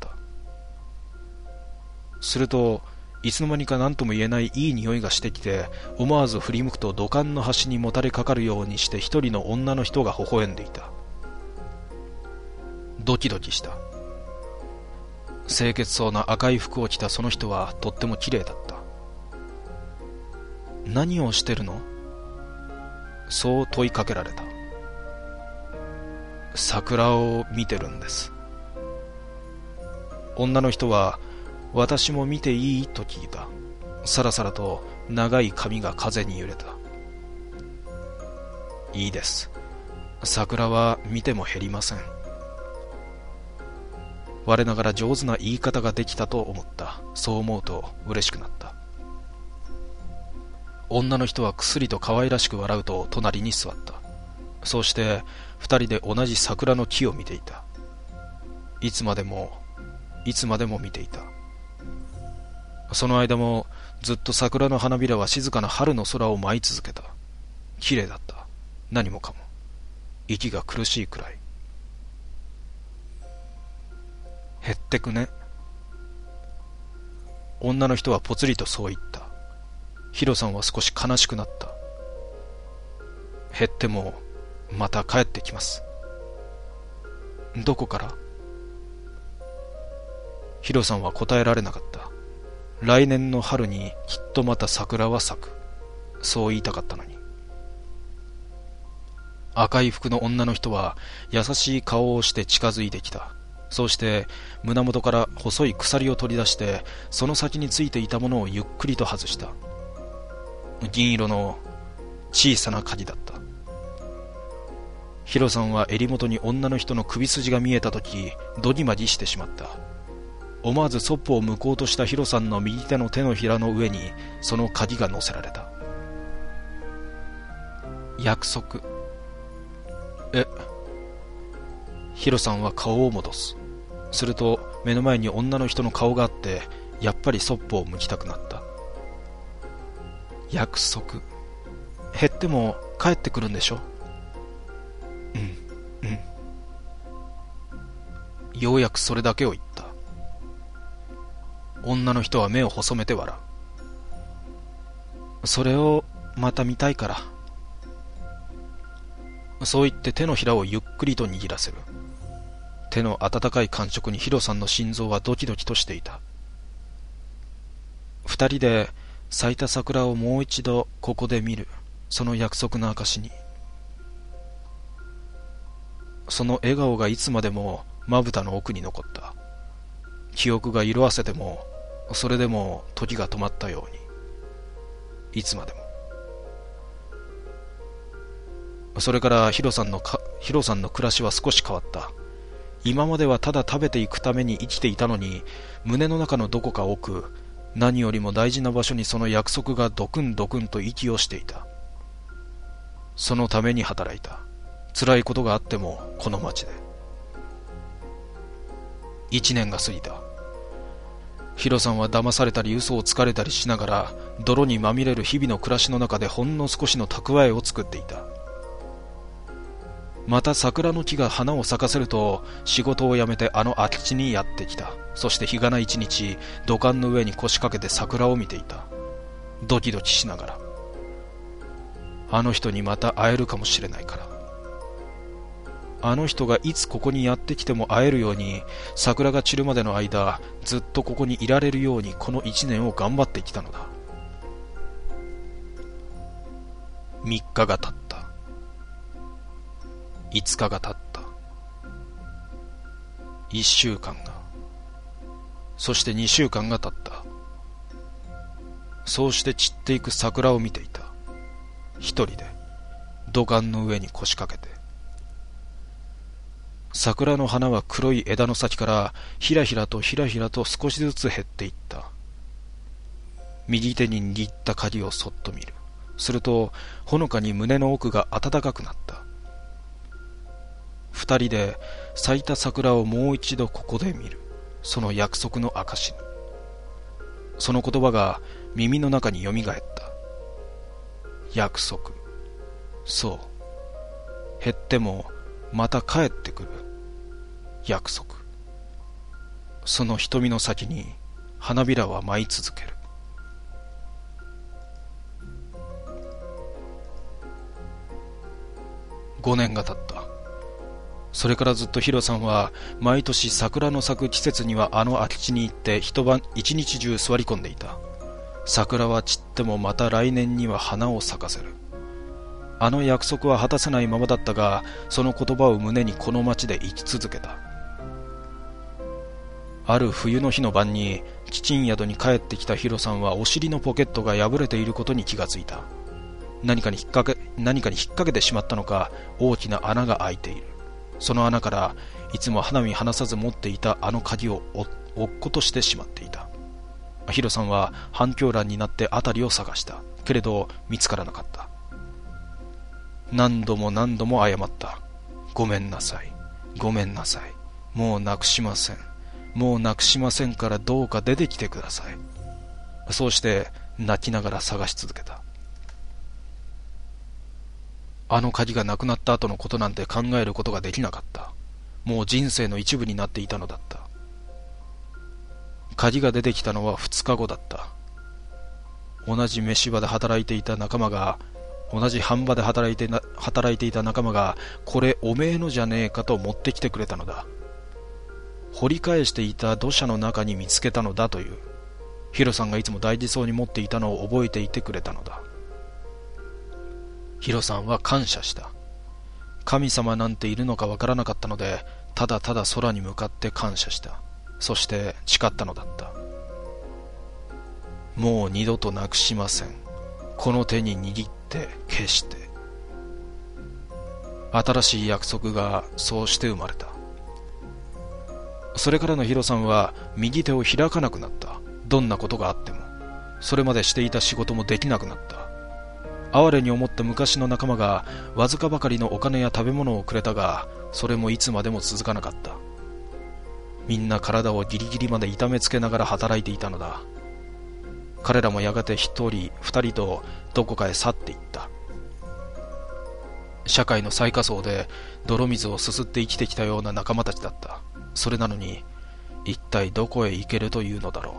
するといつの間にか何とも言えないいい匂いがしてきて、思わず振り向くと土管の端にもたれかかるようにして一人の女の人が微笑んでいた。ドキドキした。清潔そうな赤い服を着たその人はとっても綺麗だった。何をしてるの？そう問いかけられた。桜を見てるんです。女の人は、私も見ていい？と聞いた。さらさらと長い髪が風に揺れた。いいです。桜は見ても減りません。我ながら上手な言い方ができたと思った。そう思うと嬉しくなった。女の人はくすりと可愛らしく笑うと隣に座った。そうして二人で同じ桜の木を見ていた。いつまでもいつまでも見ていた。その間もずっと桜の花びらは静かな春の空を舞い続けた。綺麗だった。何もかも。息が苦しいくらい。減ってくね。女の人はぽつりとそう言った。ヒロさんは少し悲しくなった。減ってもまた帰ってきます。どこから？ヒロさんは答えられなかった。来年の春にきっとまた桜は咲く。そう言いたかったのに。赤い服の女の人は優しい顔をして近づいてきた。そうして胸元から細い鎖を取り出して、その先についていたものをゆっくりと外した。銀色の小さな鍵だった。ヒロさんは襟元に女の人の首筋が見えたとき、どぎまぎしてしまった。思わずそっぽを向こうとしたヒロさんの右手の手のひらの上にその鍵が乗せられた。約束。え。ヒロさんは顔を戻す。すると目の前に女の人の顔があって、やっぱりそっぽを向きたくなった。約束。減っても帰ってくるんでしょ？うん、うん。ようやくそれだけを言った。女の人は目を細めて笑う。それをまた見たいから。そう言って手のひらをゆっくりと握らせる。 手の温かい感触にヒロさんの心臓はドキドキとしていた。二人で咲いた桜をもう一度ここで見る、その約束の証に、その笑顔がいつまでもまぶたの奥に残った。記憶が色あせても、それでも時が止まったように、いつまでも。それからヒロさんのかヒロさんの暮らしは少し変わった。今まではただ食べていくために生きていたのに、胸の中のどこか奥、何よりも大事な場所にその約束がドクンドクンと息をしていた。そのために働いた。辛いことがあってもこの町で。一年が過ぎた。ヒロさんは騙されたり嘘をつかれたりしながら、泥にまみれる日々の暮らしの中でほんの少しの蓄えを作っていた。また桜の木が花を咲かせると、仕事を辞めてあの空き地にやってきた。そして日がな一日、土管の上に腰掛けて桜を見ていた。ドキドキしながら。あの人にまた会えるかもしれないから。あの人がいつここにやってきても会えるように、桜が散るまでの間、ずっとここにいられるようにこの一年を頑張ってきたのだ。三日が経った。五日が経った。一週間が。そして二週間が経った。そうして散っていく桜を見ていた。一人で土管の上に腰掛けて。桜の花は黒い枝の先からひらひらとひらひらと少しずつ減っていった。右手に握った鍵をそっと見る。するとほのかに胸の奥が暖かくなった。二人で咲いた桜をもう一度ここで見る、その約束の証に。その言葉が耳の中によみがえった。約束。そう。減ってもまた帰ってくる。約束。その瞳の先に花びらは舞い続ける。五年が経った。それからずっとヒロさんは毎年桜の咲く季節にはあの空き地に行って一晩一日中座り込んでいた。桜は散ってもまた来年には花を咲かせる。あの約束は果たせないままだったが、その言葉を胸にこの町で生き続けた。ある冬の日の晩にキチン宿に帰ってきたヒロさんはお尻のポケットが破れていることに気がついた。何かに引っ掛け、何かに引っ掛けてしまったのか、大きな穴が開いている。その穴からいつも花見離さず持っていたあの鍵を落っことしてしまっていた。ヒロさんは半狂乱になって辺りを探した。けれど見つからなかった。何度も何度も謝った。ごめんなさい。ごめんなさい。もうなくしません。もうなくしませんからどうか出てきてください。そうして泣きながら探し続けた。あの鍵がなくなった後のことなんて考えることができなかった。もう人生の一部になっていたのだった。鍵が出てきたのは二日後だった。同じ飯場で働いていた仲間が、同じ飯場で働いてな、働いていた仲間が、これおめえのじゃねえかと持ってきてくれたのだ。掘り返していた土砂の中に見つけたのだという。ヒロさんがいつも大事そうに持っていたのを覚えていてくれたのだ。ヒロさんは感謝した。神様なんているのかわからなかったので、ただただ空に向かって感謝した。そして誓ったのだった。もう二度となくしません。この手に握って消して。新しい約束がそうして生まれた。それからのヒロさんは右手を開かなくなった。どんなことがあっても。それまでしていた仕事もできなくなった。哀れに思った昔の仲間がわずかばかりのお金や食べ物をくれたが、それもいつまでも続かなかった。みんな体をギリギリまで痛めつけながら働いていたのだ。彼らもやがて一人二人とどこかへ去っていった。社会の最下層で泥水をすすって生きてきたような仲間たちだった。それなのに一体どこへ行けるというのだろう。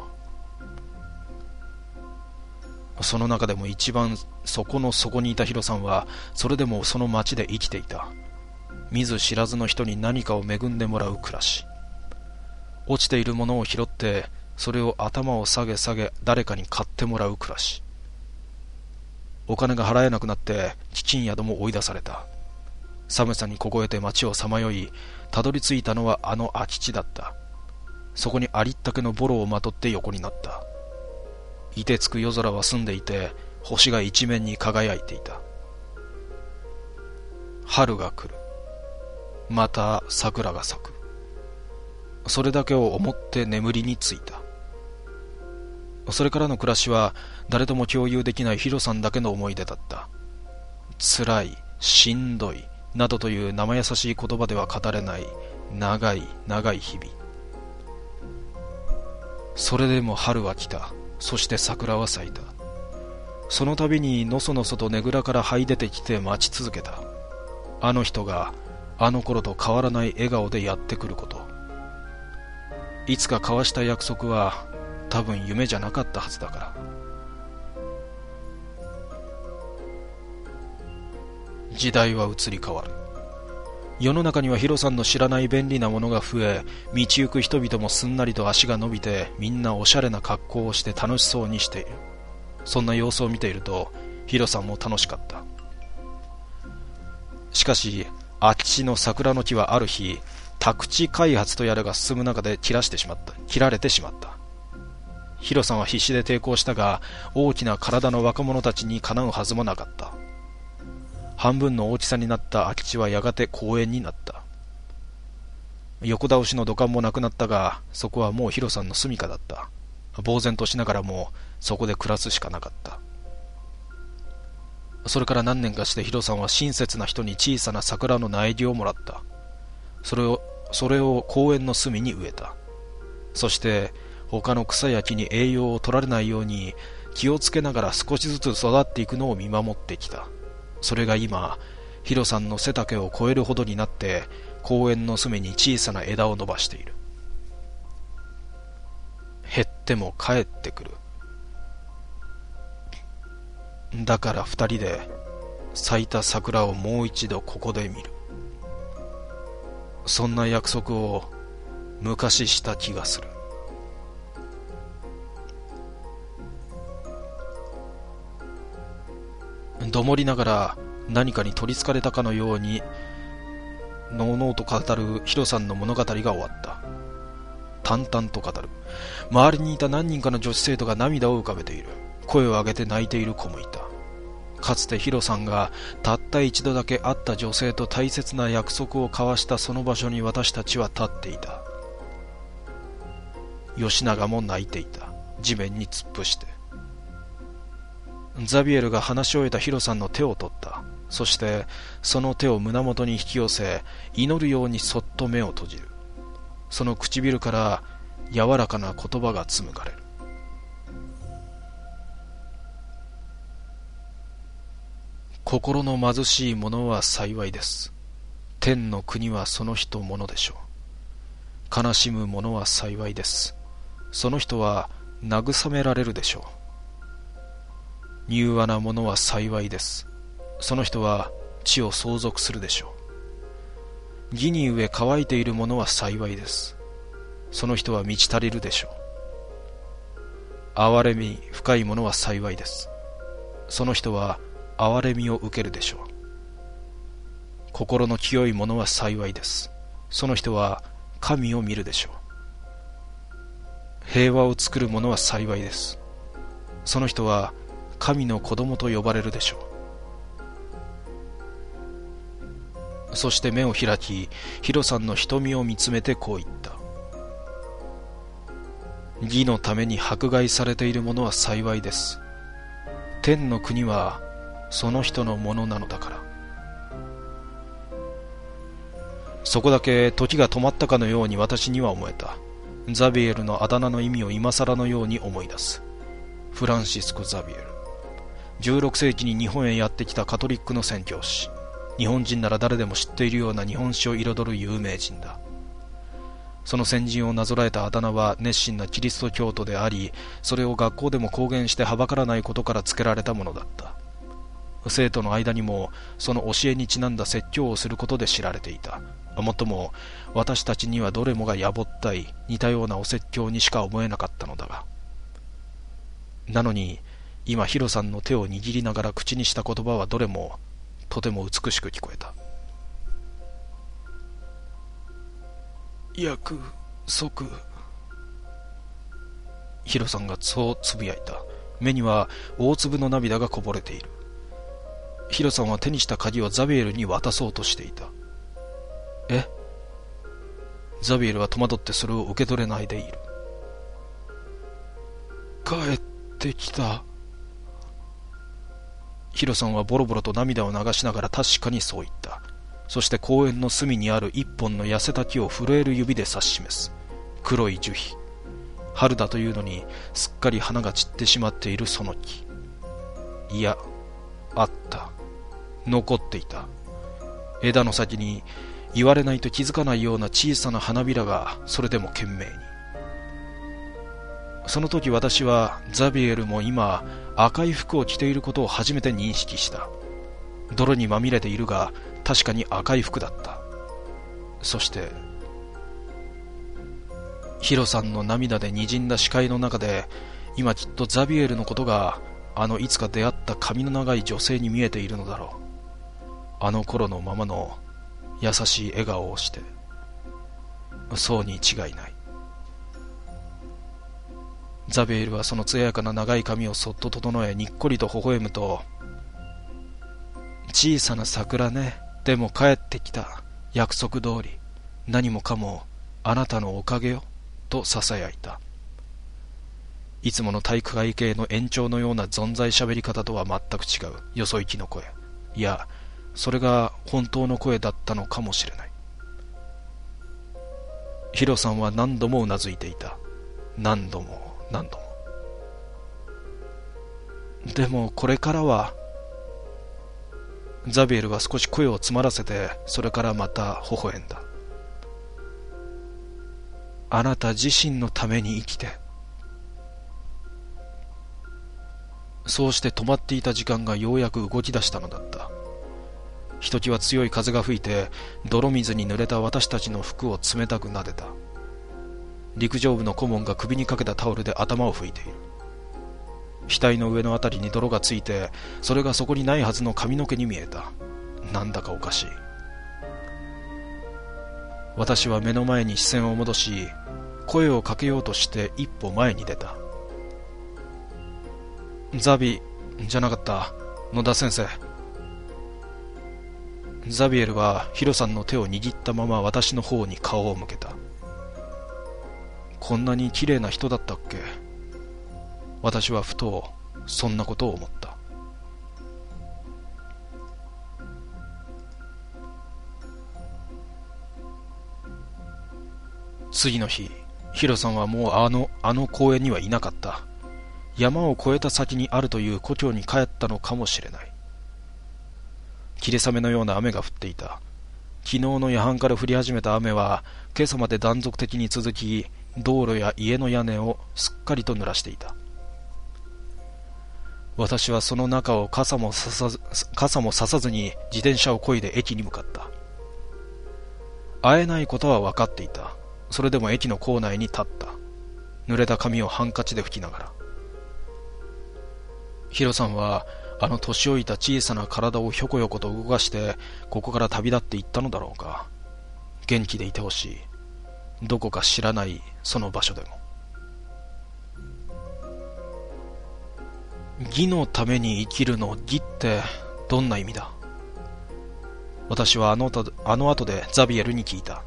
その中でも一番底の底にいたヒロさんは、それでもその町で生きていた。 見ず知らずの人に何かを恵んでもらう暮らし。落ちているものを拾ってそれを頭を下げ下げ誰かに買ってもらう暮らし。お金が払えなくなって飢饉宿も追い出された。寒さに凍えて街をさまよい、たどり着いたのはあの空き地だった。そこにありったけのボロをまとって横になった。凍てつく夜空は澄んでいて、星が一面に輝いていた。春が来る。また桜が咲く。それだけを思って眠りについた。それからの暮らしは誰とも共有できないヒロさんだけの思い出だった。辛い、しんどいなどという生優しい言葉では語れない長い長い日々。それでも春は来た。そして桜は咲いた。その度にのそのそとねぐらから這い出てきて待ち続けた。あの人があの頃と変わらない笑顔でやってくること。いつか交わした約束は多分夢じゃなかったはずだから。時代は移り変わる。世の中にはヒロさんの知らない便利なものが増え、道行く人々もすんなりと足が伸びて、みんなおしゃれな格好をして楽しそうにしている。そんな様子を見ているとヒロさんも楽しかった。しかし空き地の桜の木はある日、宅地開発とやらが進む中で切らしてしまった切られてしまった。ヒロさんは必死で抵抗したが、大きな体の若者たちにかなうはずもなかった。半分の大きさになった空き地はやがて公園になった。横倒しの土管もなくなったが、そこはもうヒロさんの住処だった。呆然としながらもそこで暮らすしかなかった。それから何年かしてヒロさんは親切な人に小さな桜の苗木をもらった。それをそれを公園の隅に植えた。そして他の草や木に栄養を取られないように気をつけながら少しずつ育っていくのを見守ってきた。それが今、ヒロさんの背丈を超えるほどになって公園の隅に小さな枝を伸ばしている。減っても帰ってくる。だから二人で咲いた桜をもう一度ここで見る。そんな約束を昔した気がする。どもりながら何かに取りつかれたかのようにのうのうと語るヒロさんの物語が終わった。淡々と語る。周りにいた何人かの女子生徒が涙を浮かべている。声を上げて泣いている子もいた。かつてヒロさんがたった一度だけ会った女性と大切な約束を交わしたその場所に私たちは立っていた。吉永も泣いていた。地面に突っ伏して。ザビエルが話し終えたヒロさんの手を取った。そしてその手を胸元に引き寄せ、祈るようにそっと目を閉じる。その唇から柔らかな言葉が紡がれる。心の貧しい者は幸いです。天の国はその人ものでしょう。悲しむ者は幸いです。その人は慰められるでしょう。柔和な者は幸いです。その人は地を相続するでしょう。義に飢え乾いている者は幸いです。その人は満ち足りるでしょう。憐れみ深い者は幸いです。その人は憐れみを受けるでしょう。心の清い者は幸いです。その人は神を見るでしょう。平和を作る者は幸いです。その人は神の子供と呼ばれるでしょう。そして目を開き、ヒロさんの瞳を見つめてこう言った。義のために迫害されている者は幸いです。天の国はその人のものなのだから。そこだけ時が止まったかのように私には思えた。ザビエルのあだ名の意味を今更のように思い出す。フランシスコ・ザビエル。じゅうろく世紀に日本へやってきたカトリックの宣教師。日本人なら誰でも知っているような日本史を彩る有名人だ。その先人をなぞらえたあだ名は熱心なキリスト教徒であり、それを学校でも公言してはばからないことから付けられたものだった。 生徒の間にもその教えにちなんだ説教をすることで知られていた。もっとも私たちにはどれもがやぼったい似たようなお説教にしか思えなかったのだが、なのに今ヒロさんの手を握りながら口にした言葉はどれもとても美しく聞こえた。約束。ヒロさんがそうつぶやいた。目には大粒の涙がこぼれている。ヒロさんは手にした鍵をザビエルに渡そうとしていた。え？ザビエルは戸惑ってそれを受け取れないでいる。帰ってきた。ヒロさんはボロボロと涙を流しながら確かにそう言った。そして公園の隅にある一本の痩せた木を震える指で指し示す。黒い樹皮。春だというのにすっかり花が散ってしまっているその木。いや、あった。残っていた。枝の先に言われないと気づかないような小さな花びらがそれでも懸命に。その時私はザビエルも今赤い服を着ていることを初めて認識した。泥にまみれているが確かに赤い服だった。そしてヒロさんの涙でにじんだ視界の中で今きっとザビエルのことがあのいつか出会った髪の長い女性に見えているのだろう。あの頃のままの優しい笑顔をして。そうに違いない。ザビエルはその艶やかな長い髪をそっと整えにっこりと微笑むと、小さな桜ね、でも帰ってきた。約束通り何もかもあなたのおかげよとささやいた。いつもの体育会系の延長のような存在喋り方とは全く違うよそ行きの声。いや、それが本当の声だったのかもしれない。ヒロさんは何度もうなずいていた。何度も何度も。でもこれからは。ザビエルは少し声を詰まらせて、それからまた微笑んだ。あなた自身のために生きて。そうして止まっていた時間がようやく動き出したのだった。ひときわ強い風が吹いて泥水に濡れた私たちの服を冷たく撫でた。陸上部の顧問が首にかけたタオルで頭を拭いている。額の上のあたりに泥がついて、それがそこにないはずの髪の毛に見えた。なんだかおかしい。私は目の前に視線を戻し、声をかけようとして一歩前に出た。ザビじゃなかった、野田先生。ザビエルはヒロさんの手を握ったまま私の方に顔を向けた。こんなに綺麗な人だったっけ。私はふとそんなことを思った。次の日、ヒロさんはもうあのあの公園にはいなかった。山を越えた先にあるという故郷に帰ったのかもしれない。霧雨のような雨が降っていた。昨日の夜半から降り始めた雨は今朝まで断続的に続き、道路や家の屋根をすっかりと濡らしていた。私はその中を傘もささず、傘もささずに自転車を漕いで駅に向かった。会えないことは分かっていた。それでも駅の構内に立った。濡れた髪をハンカチで拭きながら。ヒロさんはあの年老いた小さな体をひょこひょこと動かしてここから旅立っていったのだろうか。元気でいてほしい。どこか知らないその場所でも。義のために生きるの義ってどんな意味だ。私はあの後、あの後でザビエルに聞いた。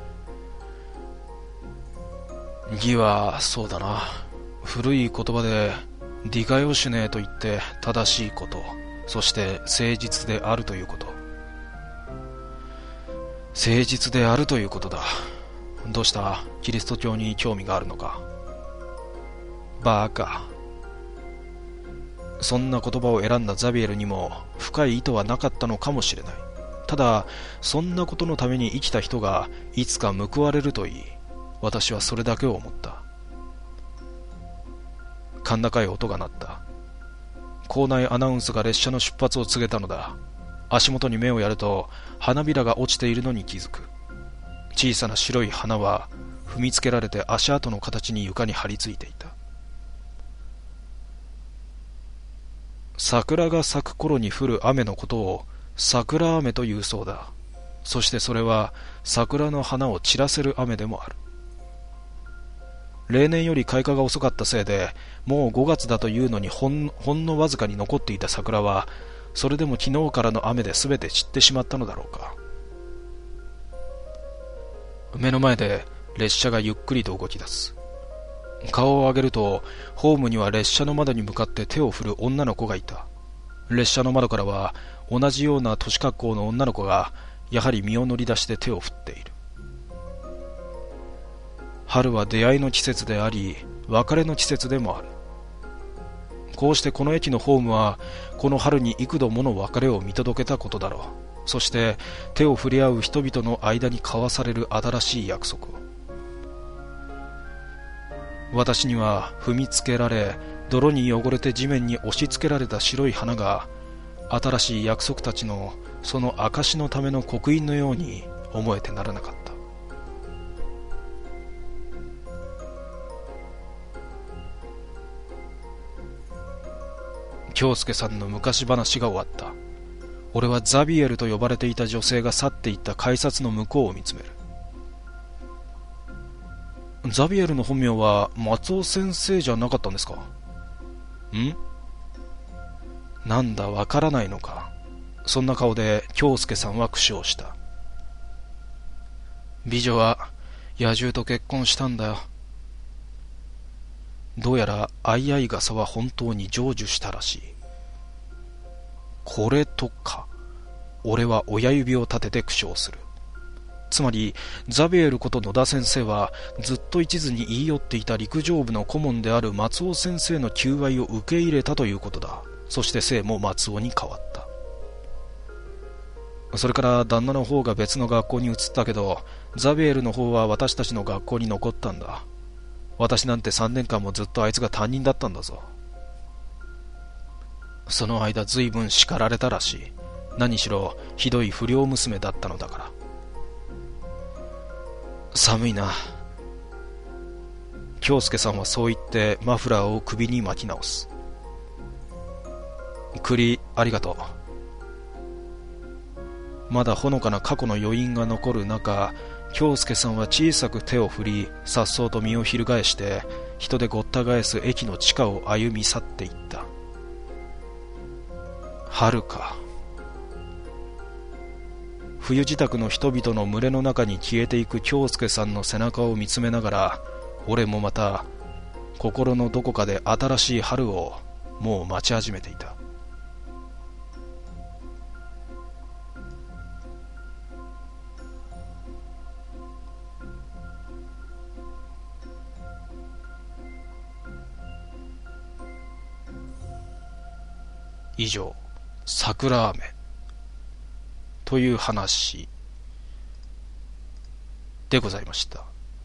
義はそうだな、古い言葉でディカヨシュネと言って正しいこと、そして誠実であるということ。誠実であるということだ。どうした、キリスト教に興味があるのか。バカ。そんな言葉を選んだザビエルにも深い意図はなかったのかもしれない。ただそんなことのために生きた人がいつか報われるといい。私はそれだけを思った。甲高い音が鳴った。 校内アナウンスが列車の出発を告げたのだ。足元に目をやると花びらが落ちているのに気づく。小さな白い花は踏みつけられて足跡の形に床に張り付いていた。桜が咲く頃に降る雨のことを桜雨というそうだ。そしてそれは桜の花を散らせる雨でもある。例年より開花が遅かったせいで、もうごがつだというのにほん、ほんのわずかに残っていた桜は、それでも昨日からの雨で全て散ってしまったのだろうか。目の前で列車がゆっくりと動き出す。顔を上げると、ホームには列車の窓に向かって手を振る女の子がいた。列車の窓からは同じような年格好の女の子がやはり身を乗り出して手を振っている。春は出会いの季節であり、別れの季節でもある。こうしてこの駅のホームはこの春に幾度もの別れを見届けたことだろう。そして手を振り合う人々の間に交わされる新しい約束を。私には踏みつけられ、泥に汚れて地面に押し付けられた白い花が、新しい約束たちのその証のための刻印のように思えてならなかった。京介さんの昔話が終わった。俺はザビエルと呼ばれていた女性が去っていった改札の向こうを見つめる。ザビエルの本名は松尾先生じゃなかったんですか？ん？なんだ、わからないのか。そんな顔で京介さんは苦笑した。美女は野獣と結婚したんだよ。どうやら相合い傘は本当に成就したらしい。これとか。俺は親指を立てて苦笑する。つまりザビエルこと野田先生はずっと一途に言い寄っていた陸上部の顧問である松尾先生の求愛を受け入れたということだ。そして姓も松尾に変わった。それから旦那の方が別の学校に移ったけど、ザビエルの方は私たちの学校に残ったんだ。私なんてさんねんかんもずっとあいつが担任だったんだぞ。その間ずいぶん叱られたらしい。何しろひどい不良娘だったのだから。寒いな。京介さんはそう言ってマフラーを首に巻き直す。栗ありがとう。まだほのかな過去の余韻が残る中、京介さんは小さく手を振り、さっそうと身を翻して人でごった返す駅の地下を歩み去っていった。春か。冬支度の人々の群れの中に消えていく京介さんの背中を見つめながら、俺もまた心のどこかで新しい春をもう待ち始めていた。以上、桜雨という話でございました。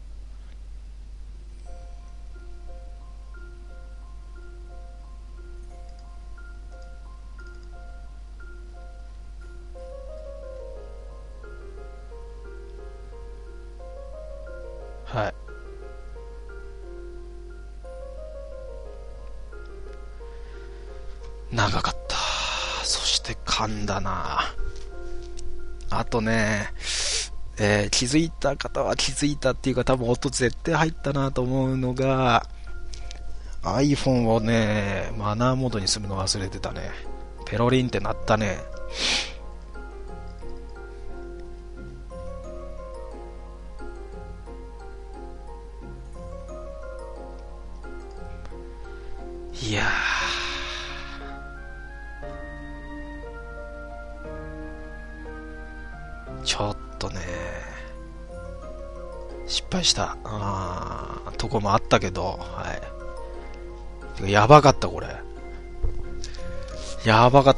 はい。長かった。そして噛んだな。あとね、えー、気づいた方は気づいたっていうか、多分音絶対入ったなと思うのが、 iPhone をねマナーモードにするの忘れてたね。ペロリンって鳴ったね。いやー、ちょっとね失敗したあーとこもあったけど、はい。てかやばかった、これやばかった。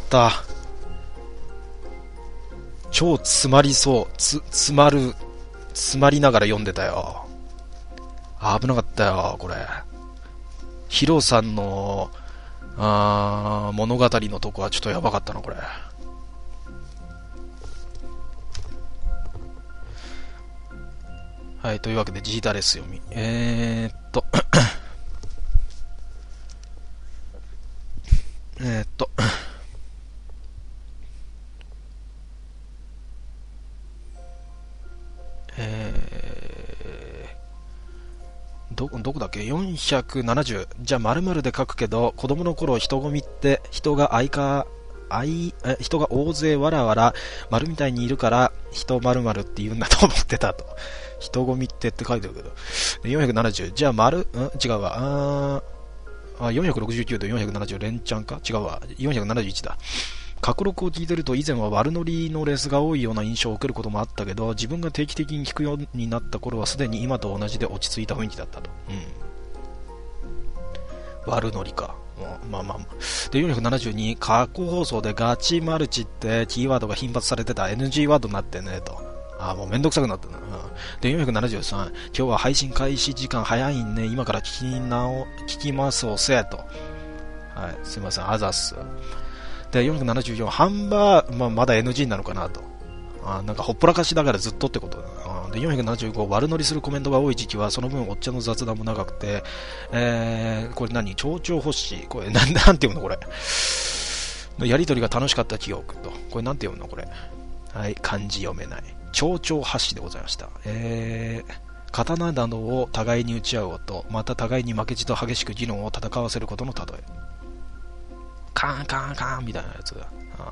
超詰まりそう、つ詰まる詰まりながら読んでたよ。危なかったよこれ。ヒロさんのあー、物語のとこはちょっとやばかったな、これ。はい、というわけでジータレス読み。えーっと、えーっと、えー、ど、どこだっけ ?よんひゃくななじゅう。じゃあ〇〇で書くけど、子供の頃人混みって人が相か、愛え人が大勢わらわら丸みたいにいるから人〇〇って言うんだと思ってたと。人混みってって書いてるけど。でよんひゃくななじゅう。じゃあ丸、ん違うわ。あーあ、よんひゃくろくじゅうきゅうとよんひゃくななじゅう連チャンか違うわ。よんひゃくななじゅういちだ。格録を聞いてると以前は悪ノリのレースが多いような印象を受けることもあったけど、自分が定期的に聞くようになった頃はすでに今と同じで落ち着いた雰囲気だったと。うん。悪ノリか。まあまあまあ。で、よんひゃくななじゅうに、過去放送でガチマルチってキーワードが頻発されてた エヌジー ワードになってねと。ああ、もうめんどくさくなったな。うん、で、よんひゃくななじゅうさん、今日は配信開始時間早いんね。今から聞き直、聞きますおせと。はい、すいません、あざっす。で、よんひゃくななじゅうよん、ハンバー、まあ、まだ エヌジー なのかなと。あなんかほっぽらかしだからずっとってことだな。で、よんひゃくななじゅうご、悪乗りするコメントが多い時期は、その分おっちゃんの雑談も長くて、えー、これ何蝶々欲しいこれ、なん、なんて読むのこれ。のやりとりが楽しかった記憶と。これなんて読むのこれ。はい、漢字読めない。蝶々発しでございました。えー、刀などを互いに打ち合う音、また互いに負けじと激しく議論を戦わせることの例え。カーンカーンカーンみたいなやつが。あ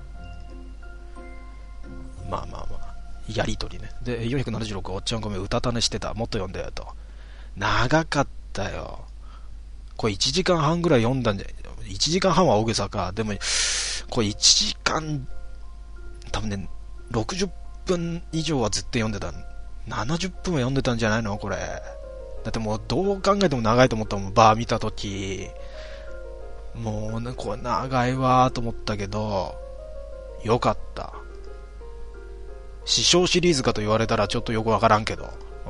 まあまあまあ。やりとりね。で、よんひゃくななじゅうろく、おっちゃんごめん、歌種してた。もっと読んだよと。長かったよ。これいちじかんはんぐらい読んだんじゃ、いちじかんはんは大げさか。でも、これいちじかん、多分ね、ろくじゅっぷん以上はずっと読んでた。ななじゅっぷんは読んでたんじゃないのこれ。だってもうどう考えても長いと思ったもん、バー見たとき。もうね、これ長いわーと思ったけど、よかった。師匠シリーズかと言われたらちょっとよくわからんけど、うん、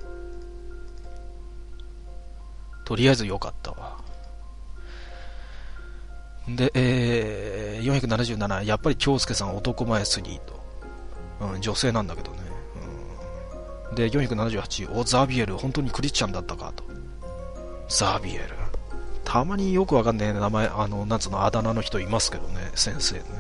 とりあえずよかったわ。で、えー、よんひゃくななじゅうなな、やっぱり京介さん男前すぎと、うん、女性なんだけどね、うん、で、よんひゃくななじゅうはち、お、ザビエル本当にクリスチャンだったかと。ザビエルたまによくわかんねえ名前、あの、なんつうの、あだ名の人いますけどね、先生ね。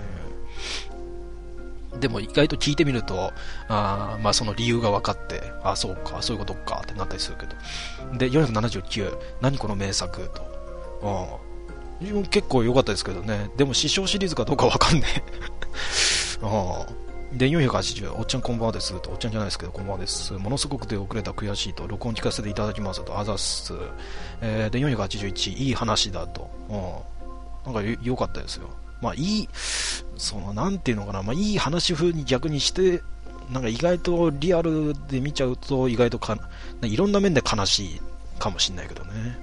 でも意外と聞いてみると、あまあその理由が分かって、あそうか、そういうことかってなったりするけど。で、よんひゃくななじゅうきゅう、何この名作と。うん、結構良かったですけどね。でも師匠シリーズかどうか分かんねえ。うん、で、よんひゃくはちじゅう、おっちゃんこんばんはですと。おっちゃんじゃないですけど、こんばんはです。ものすごく出遅れた悔しいと。録音聞かせていただきますと。あざっす。えー、で、よんひゃくはちじゅういち、いい話だと。うん、なんか良かったですよ。まあいい、そのなんていうのかな、まあいい話風に逆にして、なんか意外とリアルで見ちゃうと意外とか、いろんな面で悲しいかもしれないけどね。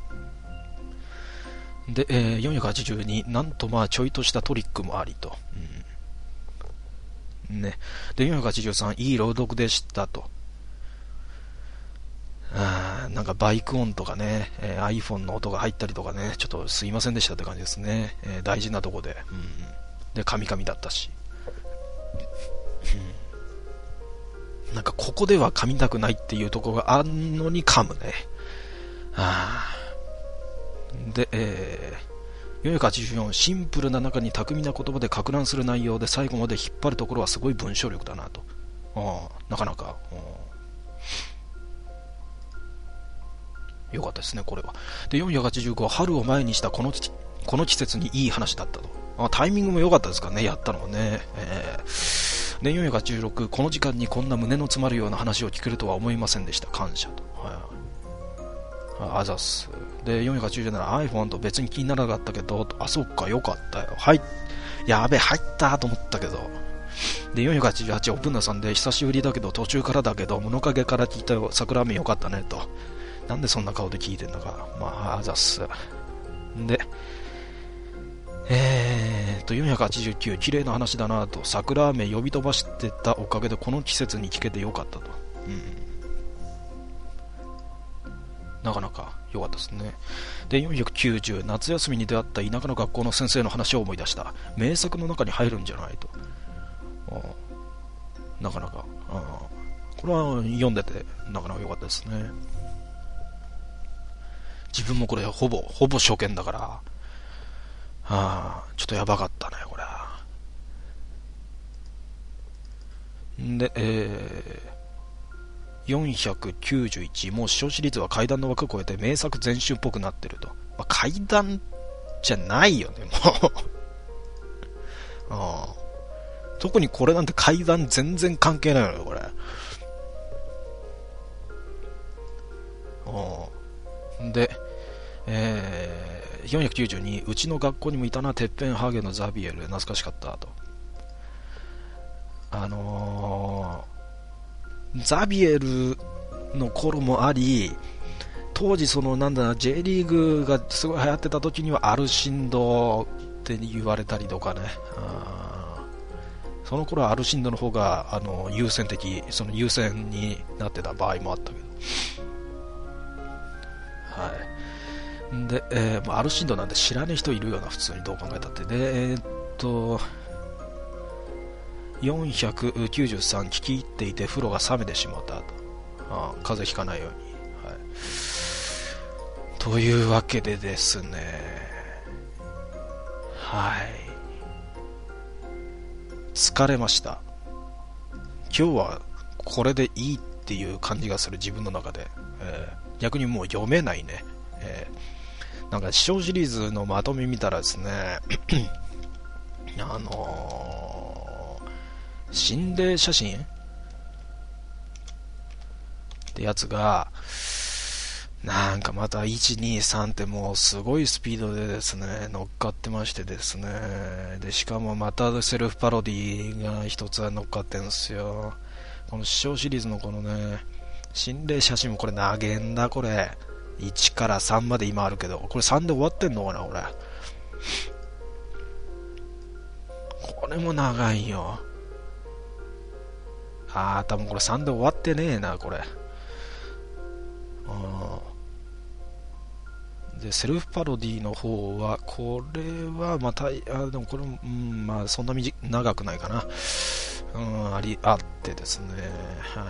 で、えー、よんひゃくはちじゅうに、なんとまあちょいとしたトリックもありと。うん、ね。で、よんひゃくはちじゅうさん、いい朗読でしたと。あなんかバイク音とかね、えー、iPhone の音が入ったりとかね、ちょっとすいませんでしたって感じですね。えー、大事なとこで。うん、で、カミカミだったし。うん、なんかここでは噛みたくないっていうところがあんのに噛むね。あで、えー、よんひゃくはちじゅうよん、シンプルな中に巧みな言葉で攪乱する内容で最後まで引っ張るところはすごい文章力だなと。あなかなか。よかったですね、これは。で、よんひゃくはちじゅうご、春を前にしたこのこの季節にいい話だったと。あタイミングも良かったですかね、やったのはね。えー、で、よんひゃくはちじゅうろく、この時間にこんな胸の詰まるような話を聞けるとは思いませんでした。感謝と。はい、あざっす。で、よんひゃくはちじゅうなな、iPhone と別に気にならなかったけど、あ、そっか、よかったよ。はい。やべ、入ったと思ったけど。で、よんひゃくはちじゅうはち、おぶんなさんで、久しぶりだけど、途中からだけど、物陰から聞いたよ、桜麺よかったね、と。なんでそんな顔で聞いてんだか。まあ、あざっす。で、えーと、よんひゃくはちじゅうきゅう、綺麗な話だなと、桜飴呼び飛ばしてたおかげでこの季節に聞けてよかったと。うん。なかなか。 よかったですね。で、よんひゃくきゅうじゅう、夏休みに出会った田舎の学校の先生の話を思い出した。名作の中に入るんじゃないと。なかなか、これは読んでてなかなか良かったですね。自分もこれほぼほぼ初見だから、はあ、ちょっとやばかったねこれ。で、えー、よんひゃくきゅうじゅういち、もう視聴シリーズは怪談の枠を超えて名作全集っぽくなってると。まあ、怪談じゃないよねもうああ、特にこれなんて怪談全然関係ないのよこれ。で、えー、よんひゃくきゅうじゅうに、うちの学校にもいたな、てっぺんハゲのザビエル、懐かしかったと。あのー、ザビエルの頃もあり、当時そのなんだ J リーグがすごい流行ってた時にはアルシンドって言われたりとかね。あ、その頃はアルシンドの方があの優先的、その優先になってた場合もあったけど。はい。で、えー、アルシンドなんて知らねえ人いるよな、普通にどう考えたって。で、えー、っと、よんひゃくきゅうじゅうさん、聞き入っていて風呂が冷めてしまったと。ああ、風邪ひかないように。はい。というわけでですね、はい。疲れました。今日はこれでいいっていう感じがする、自分の中で。えー逆にもう読めないね、えー、なんか視聴シリーズのまとめ見たらですねあのー、心霊写真ってやつがなんかまたいちにさんってもうすごいスピードでですね乗っかってましてですね、でしかもまたセルフパロディが一つは乗っかってんですよ。この視聴シリーズのこのね心霊写真もこれ長えんだこれ。いちからさんまで今あるけど、これさんで終わってんのかなこれ。これも長いよ。あー多分これさんで終わってねえなこれ。うんでセルフパロディの方はこれはまたあでもこれも、うん、まあそんな短長くないかな。うんありあってですね、はい。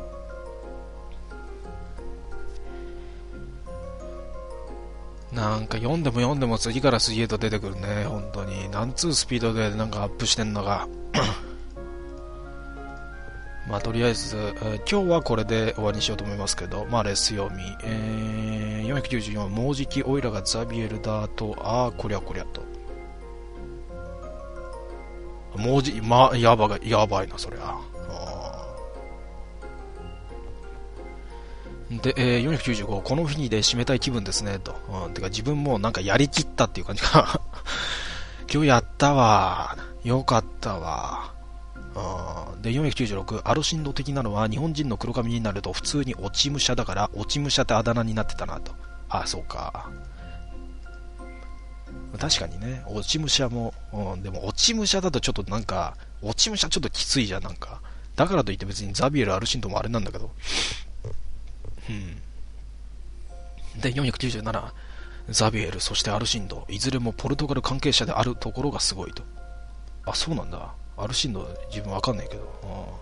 なんか読んでも読んでも次から次へと出てくるね、本当に。なんつうスピードでなんかアップしてんのか。まあとりあえず、えー、今日はこれで終わりにしようと思いますけど、まあレス読み。えー、よんひゃくきゅうじゅうよん、もうじきオイラがザビエルだと、あーこりゃこりゃと。もうじ、まあ、やばい、やばいな、そりゃ。で、えー、よんひゃくきゅうじゅうご、この日で締めたい気分ですねと、うん、てか自分もなんかやりきったっていう感じか今日やったわ、よかったわ。うん、でよんひゃくきゅうじゅうろく、アルシンド的なのは日本人の黒髪になると普通に落ち武者だから落ち武者ってあだ名になってたなと。あ、そうか、確かにね、落ち武者も、うん、でも落ち武者だとちょっとなんか落ち武者ちょっときついじゃん、なんか。だからといって別にザビエル・アルシンドもあれなんだけど、うん、でよんひゃくきゅうじゅうなな、ザビエルそしてアルシンドいずれもポルトガル関係者であるところがすごいと。あ、そうなんだ、アルシンド自分わかんないけど、うん、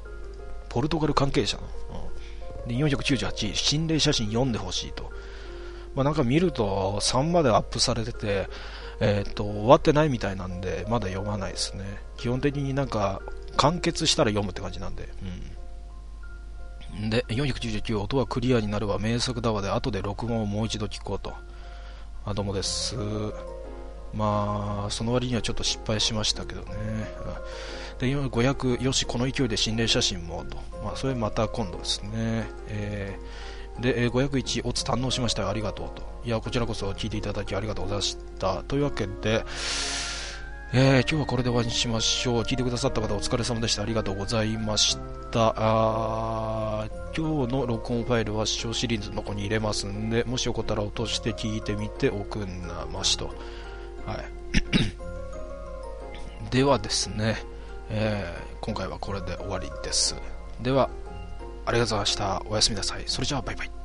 ポルトガル関係者の、うん、でよんひゃくきゅうじゅうはち、心霊写真読んでほしいと。まあ、なんか見るとさんまでアップされてて、えー、っと終わってないみたいなんでまだ読まないですね。基本的になんか完結したら読むって感じなんで、うん、でよんひゃくきゅうじゅうきゅう、音はクリアになるわ、名作だわで後で録音をもう一度聞こうと。あ、どうもです。まあその割にはちょっと失敗しましたけどね。でごひゃく、よしこの勢いで心霊写真もと、まあ、それまた今度ですね。えー、でごひゃくいち、オツ堪能しましたよ、ありがとうと。いやこちらこそ聞いていただきありがとうございましたというわけで、えー、今日はこれで終わりにしましょう。聞いてくださった方お疲れ様でした。ありがとうございました。あ今日の録音ファイルは視聴シリーズの子に入れますんで、もしよかったら落として聞いてみておくんなましと。はいではですね、えー、今回はこれで終わりです。ではありがとうございました。おやすみなさい。それじゃあバイバイ。